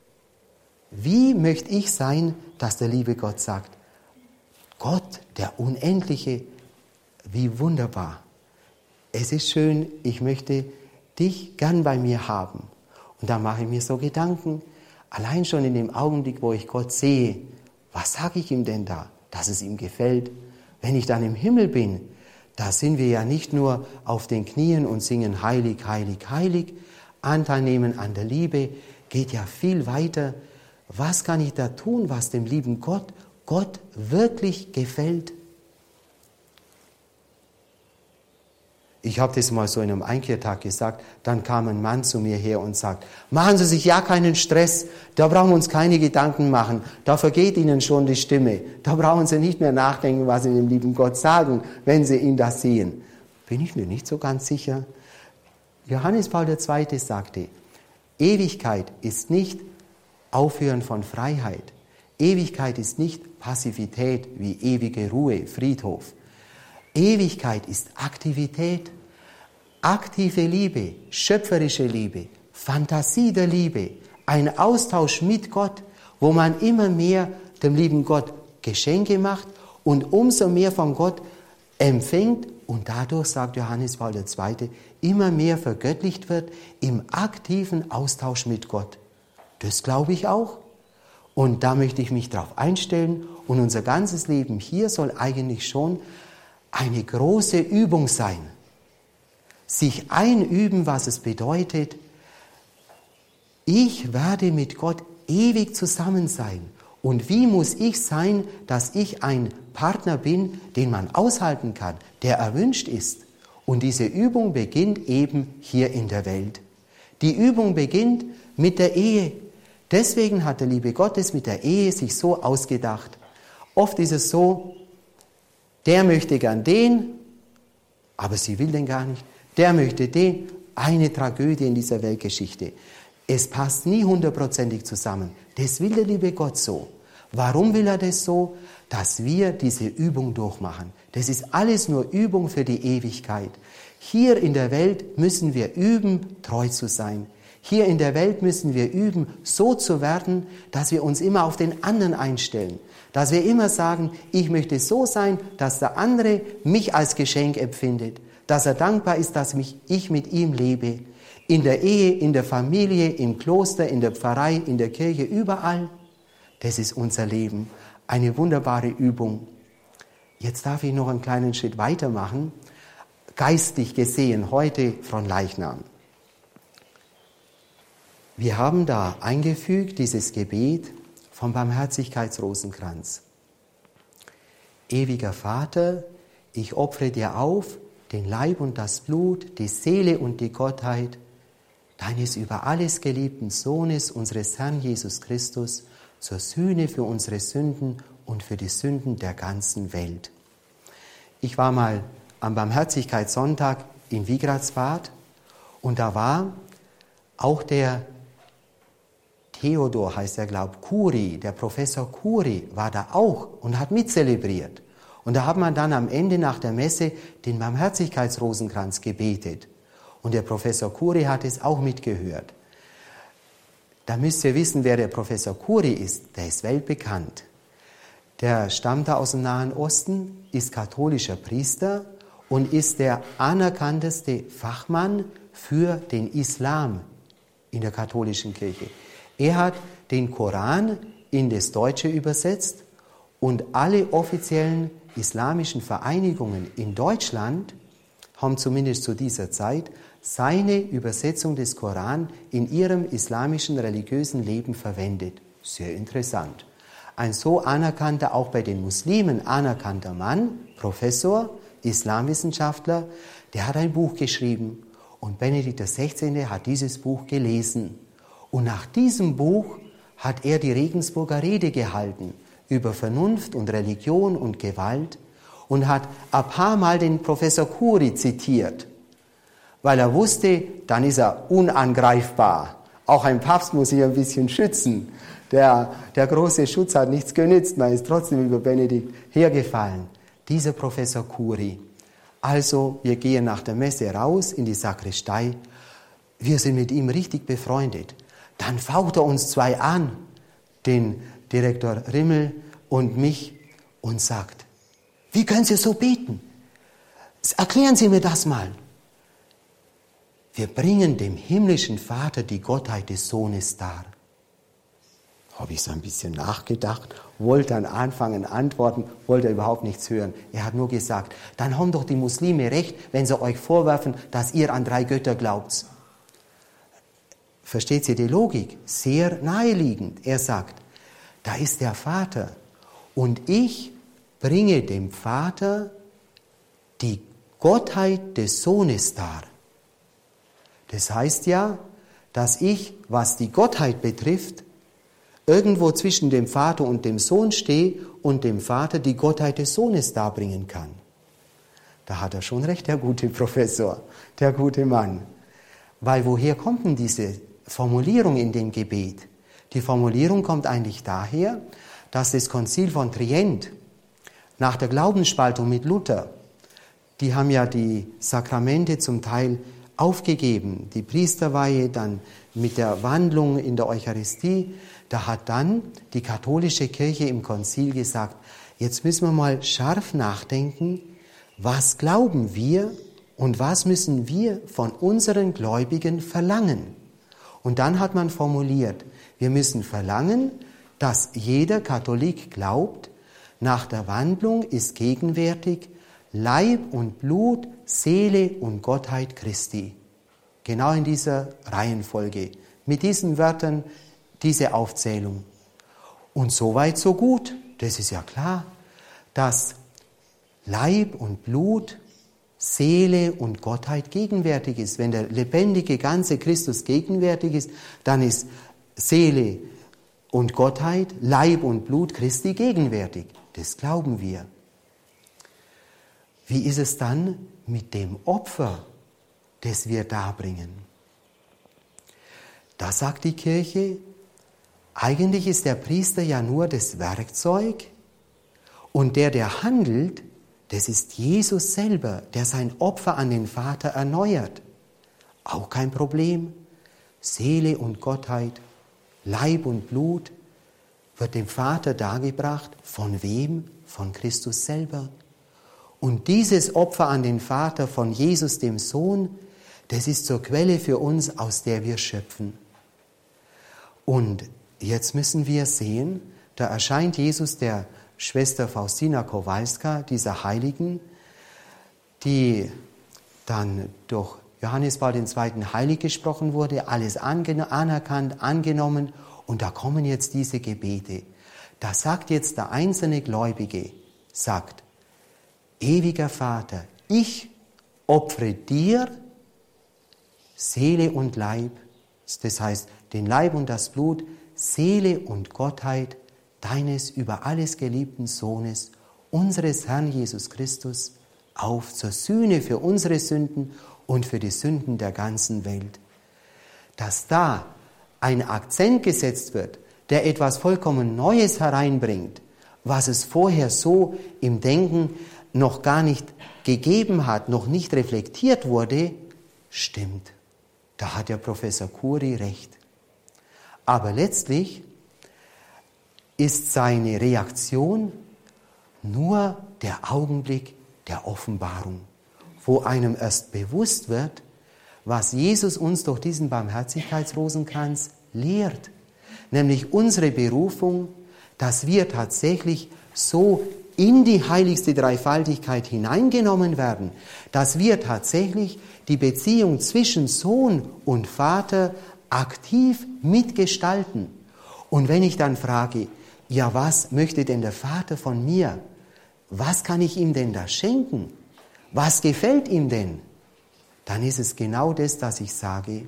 Wie möchte ich sein, dass der liebe Gott sagt, Gott, der Unendliche, wie wunderbar. Es ist schön, ich möchte dich gern bei mir haben. Und da mache ich mir so Gedanken, allein schon in dem Augenblick, wo ich Gott sehe, was sage ich ihm denn da, dass es ihm gefällt? Wenn ich dann im Himmel bin, da sind wir ja nicht nur auf den Knien und singen heilig, heilig, heilig. Anteil nehmen an der Liebe geht ja viel weiter. Was kann ich da tun, was dem lieben Gott, Gott wirklich gefällt? Ich habe das mal so in einem Einkehrtag gesagt, dann kam ein Mann zu mir her und sagt, machen Sie sich ja keinen Stress, da brauchen wir uns keine Gedanken machen, da vergeht Ihnen schon die Stimme, da brauchen Sie nicht mehr nachdenken, was Sie dem lieben Gott sagen, wenn Sie ihn da sehen. Bin ich mir nicht so ganz sicher. Johannes Paul der Zweite sagte, Ewigkeit ist nicht Aufhören von Freiheit, Ewigkeit ist nicht Passivität wie ewige Ruhe, Friedhof. Ewigkeit ist Aktivität, aktive Liebe, schöpferische Liebe, Fantasie der Liebe, ein Austausch mit Gott, wo man immer mehr dem lieben Gott Geschenke macht und umso mehr von Gott empfängt und dadurch, sagt Johannes Paul der Zweite, immer mehr vergöttlicht wird im aktiven Austausch mit Gott. Das glaube ich auch. Und da möchte ich mich darauf einstellen. Und unser ganzes Leben hier soll eigentlich schon eine große Übung sein. Sich einüben, was es bedeutet, ich werde mit Gott ewig zusammen sein. Und wie muss ich sein, dass ich ein Partner bin, den man aushalten kann, der erwünscht ist? Und diese Übung beginnt eben hier in der Welt. Die Übung beginnt mit der Ehe. Deswegen hat der liebe Gott es mit der Ehe sich so ausgedacht. Oft ist es so, der möchte gern den, aber sie will den gar nicht. Der möchte den. Eine Tragödie in dieser Weltgeschichte. Es passt nie hundertprozentig zusammen. Das will der liebe Gott so. Warum will er das so? Dass wir diese Übung durchmachen. Das ist alles nur Übung für die Ewigkeit. Hier in der Welt müssen wir üben, treu zu sein. Hier in der Welt müssen wir üben, so zu werden, dass wir uns immer auf den anderen einstellen. Dass wir immer sagen, ich möchte so sein, dass der andere mich als Geschenk empfindet. Dass er dankbar ist, dass mich, ich mit ihm lebe. In der Ehe, in der Familie, im Kloster, in der Pfarrei, in der Kirche, überall. Das ist unser Leben. Eine wunderbare Übung. Jetzt darf ich noch einen kleinen Schritt weitermachen. Geistlich gesehen, heute von Leichnam. Wir haben da eingefügt dieses Gebet vom Barmherzigkeitsrosenkranz. Ewiger Vater, ich opfere dir auf den Leib und das Blut, die Seele und die Gottheit deines über alles geliebten Sohnes, unseres Herrn Jesus Christus, zur Sühne für unsere Sünden und für die Sünden der ganzen Welt. Ich war mal am Barmherzigkeitssonntag in Wigratsbad und da war auch der Theodor, heißt er, glaube ich, Kuri, der Professor Kuri war da auch und hat mitzelebriert. Und da hat man dann am Ende nach der Messe den Barmherzigkeitsrosenkranz gebetet. Und der Professor Kuri hat es auch mitgehört. Da müsst ihr wissen, wer der Professor Kuri ist. Der ist weltbekannt. Der stammt da aus dem Nahen Osten, ist katholischer Priester und ist der anerkannteste Fachmann für den Islam in der katholischen Kirche. Er hat den Koran in das Deutsche übersetzt und alle offiziellen islamischen Vereinigungen in Deutschland haben zumindest zu dieser Zeit seine Übersetzung des Koran in ihrem islamischen religiösen Leben verwendet. Sehr interessant. Ein so anerkannter, auch bei den Muslimen anerkannter Mann, Professor, Islamwissenschaftler, der hat ein Buch geschrieben. Und Benedikt der Sechzehnte hat dieses Buch gelesen. Und nach diesem Buch hat er die Regensburger Rede gehalten über Vernunft und Religion und Gewalt und hat ein paar Mal den Professor Kuri zitiert, weil er wusste, dann ist er unangreifbar. Auch ein Papst muss sich ein bisschen schützen. Der, der große Schutz hat nichts genützt, man ist trotzdem über Benedikt hergefallen. Dieser Professor Kuri. Also, wir gehen nach der Messe raus in die Sakristei. Wir sind mit ihm richtig befreundet. Dann faucht er uns zwei an, den Direktor Rimmel und mich, und sagt, wie können Sie so beten? Erklären Sie mir das mal. Wir bringen dem himmlischen Vater die Gottheit des Sohnes dar. Habe ich so ein bisschen nachgedacht, wollte dann anfangen, antworten, wollte überhaupt nichts hören. Er hat nur gesagt, dann haben doch die Muslime recht, wenn sie euch vorwerfen, dass ihr an drei Götter glaubt. Versteht ihr die Logik? Sehr naheliegend. Er sagt, da ist der Vater und ich bringe dem Vater die Gottheit des Sohnes dar. Das heißt ja, dass ich, was die Gottheit betrifft, irgendwo zwischen dem Vater und dem Sohn stehe und dem Vater die Gottheit des Sohnes darbringen kann. Da hat er schon recht, der gute Professor, der gute Mann. Weil woher kommt denn diese Formulierung in dem Gebet? Die Formulierung kommt eigentlich daher, dass das Konzil von Trient nach der Glaubensspaltung mit Luther, die haben ja die Sakramente zum Teil aufgegeben, die Priesterweihe, dann mit der Wandlung in der Eucharistie, da hat dann die katholische Kirche im Konzil gesagt, jetzt müssen wir mal scharf nachdenken, was glauben wir und was müssen wir von unseren Gläubigen verlangen? Und dann hat man formuliert, wir müssen verlangen, dass jeder Katholik glaubt, nach der Wandlung ist gegenwärtig Leib und Blut, Seele und Gottheit Christi. Genau in dieser Reihenfolge, mit diesen Wörtern, diese Aufzählung. Und so weit, so gut. Das ist ja klar, dass Leib und Blut, Seele und Gottheit gegenwärtig ist. Wenn der lebendige, ganze Christus gegenwärtig ist, dann ist Seele und Gottheit, Leib und Blut Christi gegenwärtig. Das glauben wir. Wie ist es dann mit dem Opfer, das wir darbringen? Da sagt die Kirche, eigentlich ist der Priester ja nur das Werkzeug und der, der handelt, das ist Jesus selber, der sein Opfer an den Vater erneuert. Auch kein Problem. Seele und Gottheit, Leib und Blut wird dem Vater dargebracht. Von wem? Von Christus selber. Und dieses Opfer an den Vater von Jesus, dem Sohn, das ist zur Quelle für uns, aus der wir schöpfen. Und jetzt müssen wir sehen, da erscheint Jesus der Schwester Faustina Kowalska, dieser Heiligen, die dann durch Johannes Paul der Zweite heilig gesprochen wurde, alles anerkannt, angenommen, und da kommen jetzt diese Gebete. Da sagt jetzt der einzelne Gläubige, sagt, ewiger Vater, ich opfere dir Seele und Leib, das heißt den Leib und das Blut, Seele und Gottheit deines über alles geliebten Sohnes, unseres Herrn Jesus Christus, auf zur Sühne für unsere Sünden und für die Sünden der ganzen Welt. Dass da ein Akzent gesetzt wird, der etwas vollkommen Neues hereinbringt, was es vorher so im Denken noch gar nicht gegeben hat, noch nicht reflektiert wurde, stimmt. Da hat ja Professor Curie recht. Aber letztlich ist seine Reaktion nur der Augenblick der Offenbarung, wo einem erst bewusst wird, was Jesus uns durch diesen Barmherzigkeitsrosenkranz lehrt, nämlich unsere Berufung, dass wir tatsächlich so in die heiligste Dreifaltigkeit hineingenommen werden, dass wir tatsächlich die Beziehung zwischen Sohn und Vater aktiv mitgestalten. Und wenn ich dann frage, ja, was möchte denn der Vater von mir? Was kann ich ihm denn da schenken? Was gefällt ihm denn? Dann ist es genau das, dass ich sage,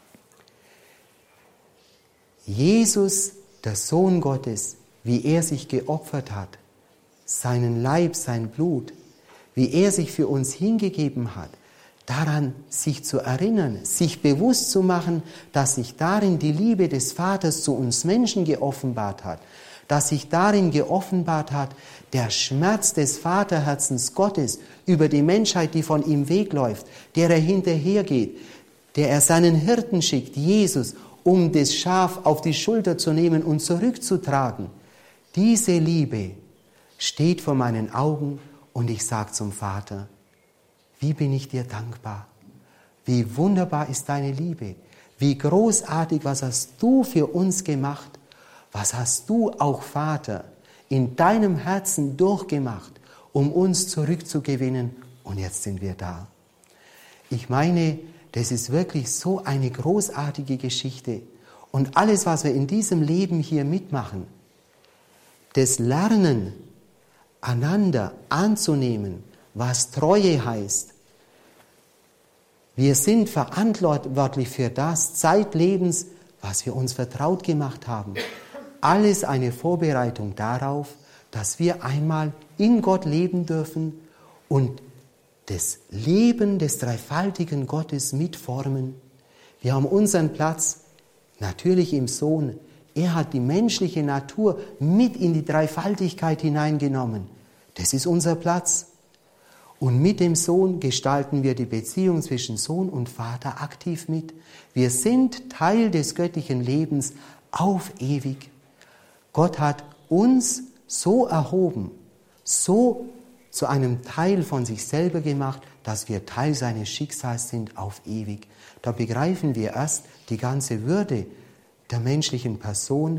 Jesus, der Sohn Gottes, wie er sich geopfert hat, seinen Leib, sein Blut, wie er sich für uns hingegeben hat, daran sich zu erinnern, sich bewusst zu machen, dass sich darin die Liebe des Vaters zu uns Menschen geoffenbart hat, dass sich darin geoffenbart hat der Schmerz des Vaterherzens Gottes über die Menschheit, die von ihm wegläuft, der er hinterhergeht, der er seinen Hirten schickt, Jesus, um das Schaf auf die Schulter zu nehmen und zurückzutragen. Diese Liebe steht vor meinen Augen und ich sage zum Vater, wie bin ich dir dankbar? Wie wunderbar ist deine Liebe? Wie großartig, was hast du für uns gemacht? Was hast du auch, Vater, in deinem Herzen durchgemacht, um uns zurückzugewinnen? Und jetzt sind wir da. Ich meine, das ist wirklich so eine großartige Geschichte. Und alles, was wir in diesem Leben hier mitmachen, das Lernen, einander anzunehmen, was Treue heißt. Wir sind verantwortlich für das zeitlebens, was wir uns vertraut gemacht haben. Alles eine Vorbereitung darauf, dass wir einmal in Gott leben dürfen und das Leben des dreifaltigen Gottes mitformen. Wir haben unseren Platz natürlich im Sohn. Er hat die menschliche Natur mit in die Dreifaltigkeit hineingenommen. Das ist unser Platz. Und mit dem Sohn gestalten wir die Beziehung zwischen Sohn und Vater aktiv mit. Wir sind Teil des göttlichen Lebens auf ewig. Gott hat uns so erhoben, so zu einem Teil von sich selber gemacht, dass wir Teil seines Schicksals sind auf ewig. Da begreifen wir erst die ganze Würde der menschlichen Person,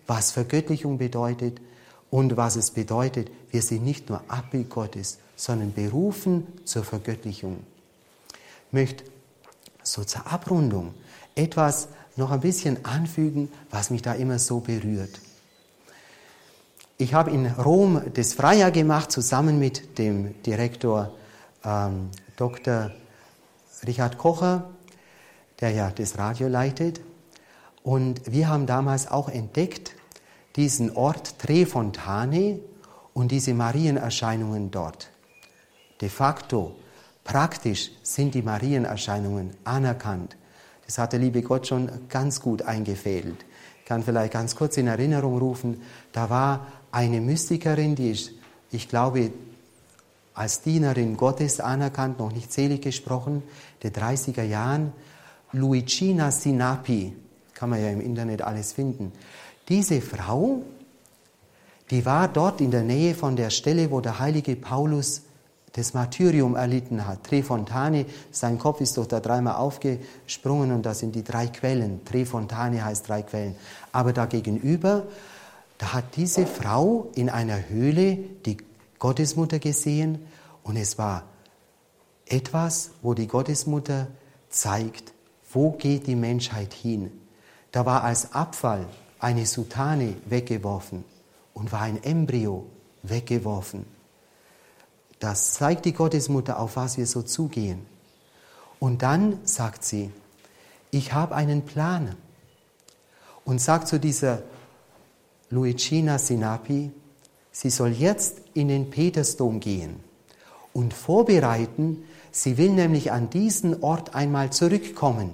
was Vergöttlichung bedeutet und was es bedeutet, wir sind nicht nur Abbild Gottes, sondern berufen zur Vergöttlichung. Ich möchte so zur Abrundung etwas noch ein bisschen anfügen, was mich da immer so berührt. Ich habe in Rom das Freijahr gemacht, zusammen mit dem Direktor ähm, Doktor Richard Kocher, der ja das Radio leitet. Und wir haben damals auch entdeckt, diesen Ort Tre Fontane und diese Marienerscheinungen dort. De facto, praktisch sind die Marienerscheinungen anerkannt. Das hat der liebe Gott schon ganz gut eingefädelt. Ich kann vielleicht ganz kurz in Erinnerung rufen, da war eine Mystikerin, die ist, ich glaube, als Dienerin Gottes anerkannt, noch nicht selig gesprochen, der dreißiger Jahren, Luigina Sinapi, kann man ja im Internet alles finden. Diese Frau, die war dort in der Nähe von der Stelle, wo der heilige Paulus das Martyrium erlitten hat. Tre Fontane, sein Kopf ist doch da dreimal aufgesprungen und da sind die drei Quellen. Tre Fontane heißt drei Quellen. Aber da gegenüber, da hat diese Frau in einer Höhle die Gottesmutter gesehen und es war etwas, wo die Gottesmutter zeigt, wo geht die Menschheit hin. Da war als Abfall eine Soutane weggeworfen und war ein Embryo weggeworfen. Das zeigt die Gottesmutter, auf was wir so zugehen. Und dann sagt sie, ich habe einen Plan. Und sagt zu dieser Luigina Sinapi, sie soll jetzt in den Petersdom gehen und vorbereiten, sie will nämlich an diesen Ort einmal zurückkommen.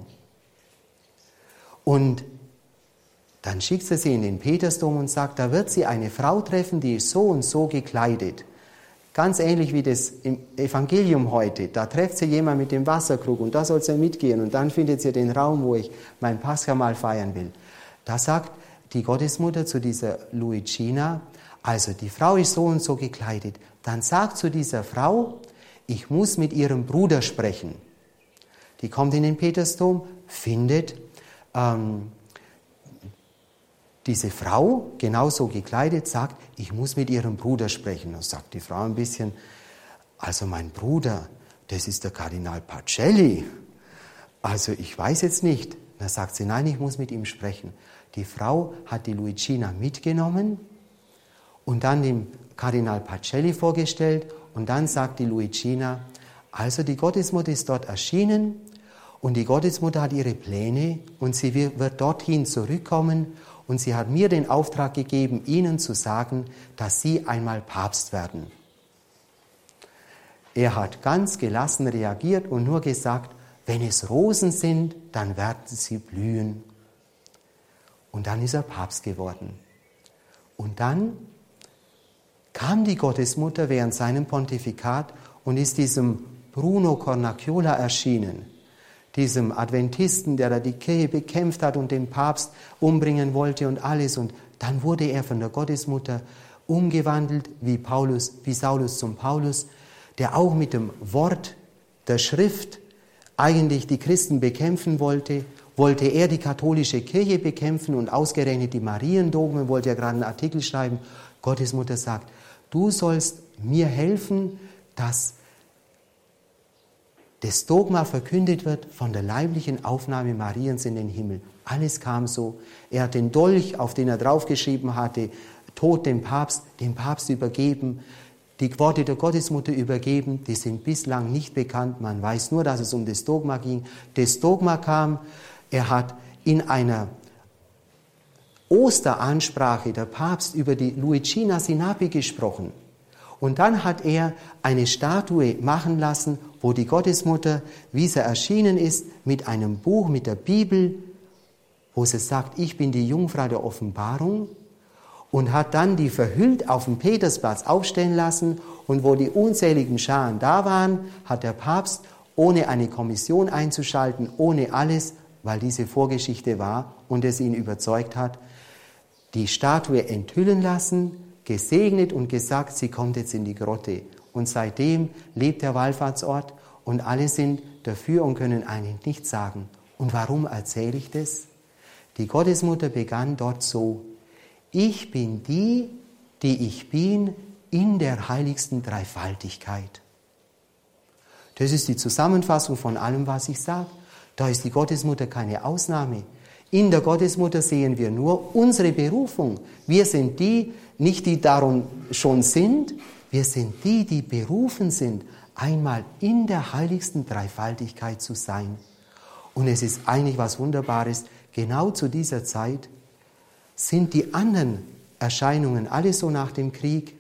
Und dann schickt sie sie in den Petersdom und sagt, da wird sie eine Frau treffen, die ist so und so gekleidet. Ganz ähnlich wie das im Evangelium heute. Da trifft sie jemand mit dem Wasserkrug und da soll sie mitgehen und dann findet sie den Raum, wo ich mein Pascha mal feiern will. Da sagt die Gottesmutter zu dieser Luigina, also die Frau ist so und so gekleidet. Dann sagt zu dieser Frau, ich muss mit ihrem Bruder sprechen. Die kommt in den Petersdom, findet ähm, diese Frau, genauso gekleidet, sagt, ich muss mit ihrem Bruder sprechen. Und sagt die Frau ein bisschen, also mein Bruder, das ist der Kardinal Pacelli. Also ich weiß jetzt nicht. Dann sagt sie, nein, ich muss mit ihm sprechen. Die Frau hat die Luigina mitgenommen und dann dem Kardinal Pacelli vorgestellt. Und dann sagt die Luigina, also die Gottesmutter ist dort erschienen und die Gottesmutter hat ihre Pläne und sie wird dorthin zurückkommen. Und sie hat mir den Auftrag gegeben, ihnen zu sagen, dass sie einmal Papst werden. Er hat ganz gelassen reagiert und nur gesagt, wenn es Rosen sind, dann werden sie blühen. Und dann ist er Papst geworden. Und dann kam die Gottesmutter während seinem Pontifikat und ist diesem Bruno Cornacchiola erschienen, diesem Adventisten, der da die Kirche bekämpft hat und den Papst umbringen wollte und alles. Und dann wurde er von der Gottesmutter umgewandelt, wie Paulus, wie Saulus zum Paulus, der auch mit dem Wort der Schrift eigentlich die Christen bekämpfen wollte. Wollte er die katholische Kirche bekämpfen und ausgerechnet die Mariendogmen, wollte er gerade einen Artikel schreiben. Gottesmutter sagt, du sollst mir helfen, dass das Dogma verkündet wird von der leiblichen Aufnahme Mariens in den Himmel. Alles kam so. Er hat den Dolch, auf den er draufgeschrieben hatte, Tod dem Papst, dem Papst übergeben, die Worte der Gottesmutter übergeben, die sind bislang nicht bekannt. Man weiß nur, dass es um das Dogma ging. Das Dogma kam, er hat in einer Osteransprache der Papst über die Luigina Sinapi gesprochen. Und dann hat er eine Statue machen lassen, wo die Gottesmutter, wie sie erschienen ist, mit einem Buch, mit der Bibel, wo sie sagt, ich bin die Jungfrau der Offenbarung, und hat dann die verhüllt auf dem Petersplatz aufstellen lassen. Und wo die unzähligen Scharen da waren, hat der Papst, ohne eine Kommission einzuschalten, ohne alles, weil diese Vorgeschichte war und es ihn überzeugt hat, die Statue enthüllen lassen, gesegnet und gesagt, sie kommt jetzt in die Grotte. Und seitdem lebt der Wallfahrtsort und alle sind dafür und können eigentlich nichts sagen. Und warum erzähle ich das? Die Gottesmutter begann dort so, Ich bin die, die ich bin, in der heiligsten Dreifaltigkeit. Das ist die Zusammenfassung von allem, was ich sage. Da ist die Gottesmutter keine Ausnahme. In der Gottesmutter sehen wir nur unsere Berufung. Wir sind die, nicht die darum schon sind, wir sind die, die berufen sind, einmal in der heiligsten Dreifaltigkeit zu sein. Und es ist eigentlich was Wunderbares, genau zu dieser Zeit sind die anderen Erscheinungen alle so nach dem Krieg.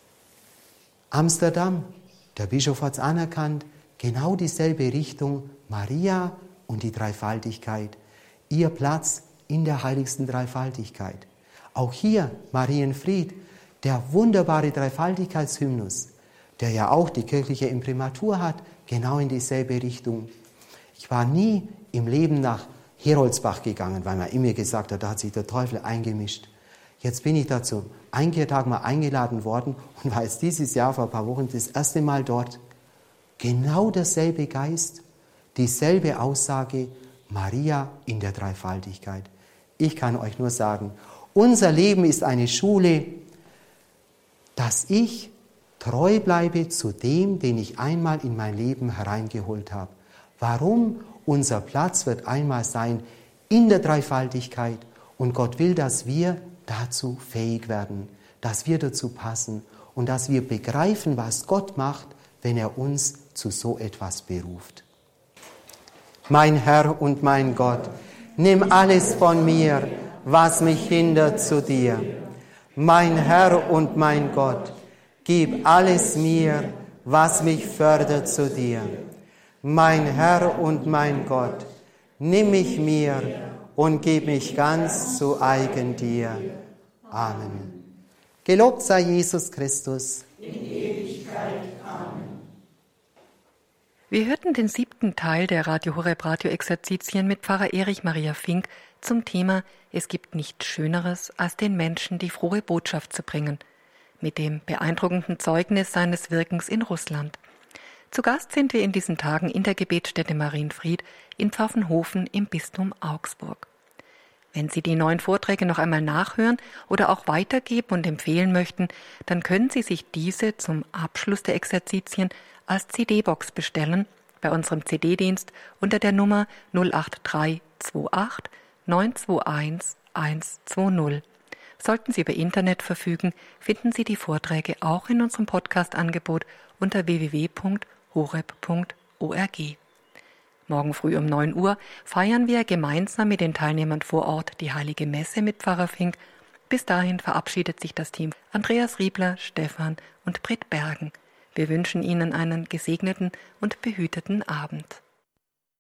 Amsterdam, der Bischof hat es anerkannt, genau dieselbe Richtung, Maria und die Dreifaltigkeit, ihr Platz in der heiligsten Dreifaltigkeit. Auch hier Marienfried, der wunderbare Dreifaltigkeitshymnus, der ja auch die kirchliche Imprimatur hat, genau in dieselbe Richtung. Ich war nie im Leben nach Heroldsbach gegangen, weil man immer gesagt hat, da hat sich der Teufel eingemischt. Jetzt bin ich da zum Einkehrtag mal eingeladen worden und war jetzt dieses Jahr vor ein paar Wochen das erste Mal dort. Genau derselbe Geist, dieselbe Aussage, Maria in der Dreifaltigkeit. Ich kann euch nur sagen, unser Leben ist eine Schule, dass ich treu bleibe zu dem, den ich einmal in mein Leben hereingeholt habe. Warum? Unser Platz wird einmal sein in der Dreifaltigkeit und Gott will, dass wir dazu fähig werden, dass wir dazu passen und dass wir begreifen, was Gott macht, wenn er uns zu so etwas beruft. Mein Herr und mein Gott, nimm alles von mir, was mich hindert zu dir. Mein Herr und mein Gott, gib alles mir, was mich fördert zu dir. Mein Herr und mein Gott, nimm mich mir und gib mich ganz zu eigen dir. Amen. Gelobt sei Jesus Christus. In Ewigkeit. Amen. Wir hörten den siebten Teil der Radio Horeb Radio Exerzitien mit Pfarrer Erich Maria Fink zum Thema Es gibt nichts Schöneres, als den Menschen die frohe Botschaft zu bringen, mit dem beeindruckenden Zeugnis seines Wirkens in Russland. Zu Gast sind wir in diesen Tagen in der Gebetsstätte Marienfried in Pfaffenhofen im Bistum Augsburg. Wenn Sie die neuen Vorträge noch einmal nachhören oder auch weitergeben und empfehlen möchten, dann können Sie sich diese zum Abschluss der Exerzitien als C D-Box bestellen bei unserem C D-Dienst unter der Nummer null acht drei zwei acht neun zwei eins eins zwei null. Sollten Sie über Internet verfügen, finden Sie die Vorträge auch in unserem Podcast-Angebot unter w w w punkt horeb punkt org. Morgen früh um neun Uhr feiern wir gemeinsam mit den Teilnehmern vor Ort die Heilige Messe mit Pfarrer Fink. Bis dahin verabschiedet sich das Team Andreas Riebler, Stefan und Britt Bergen. Wir wünschen Ihnen einen gesegneten und behüteten Abend.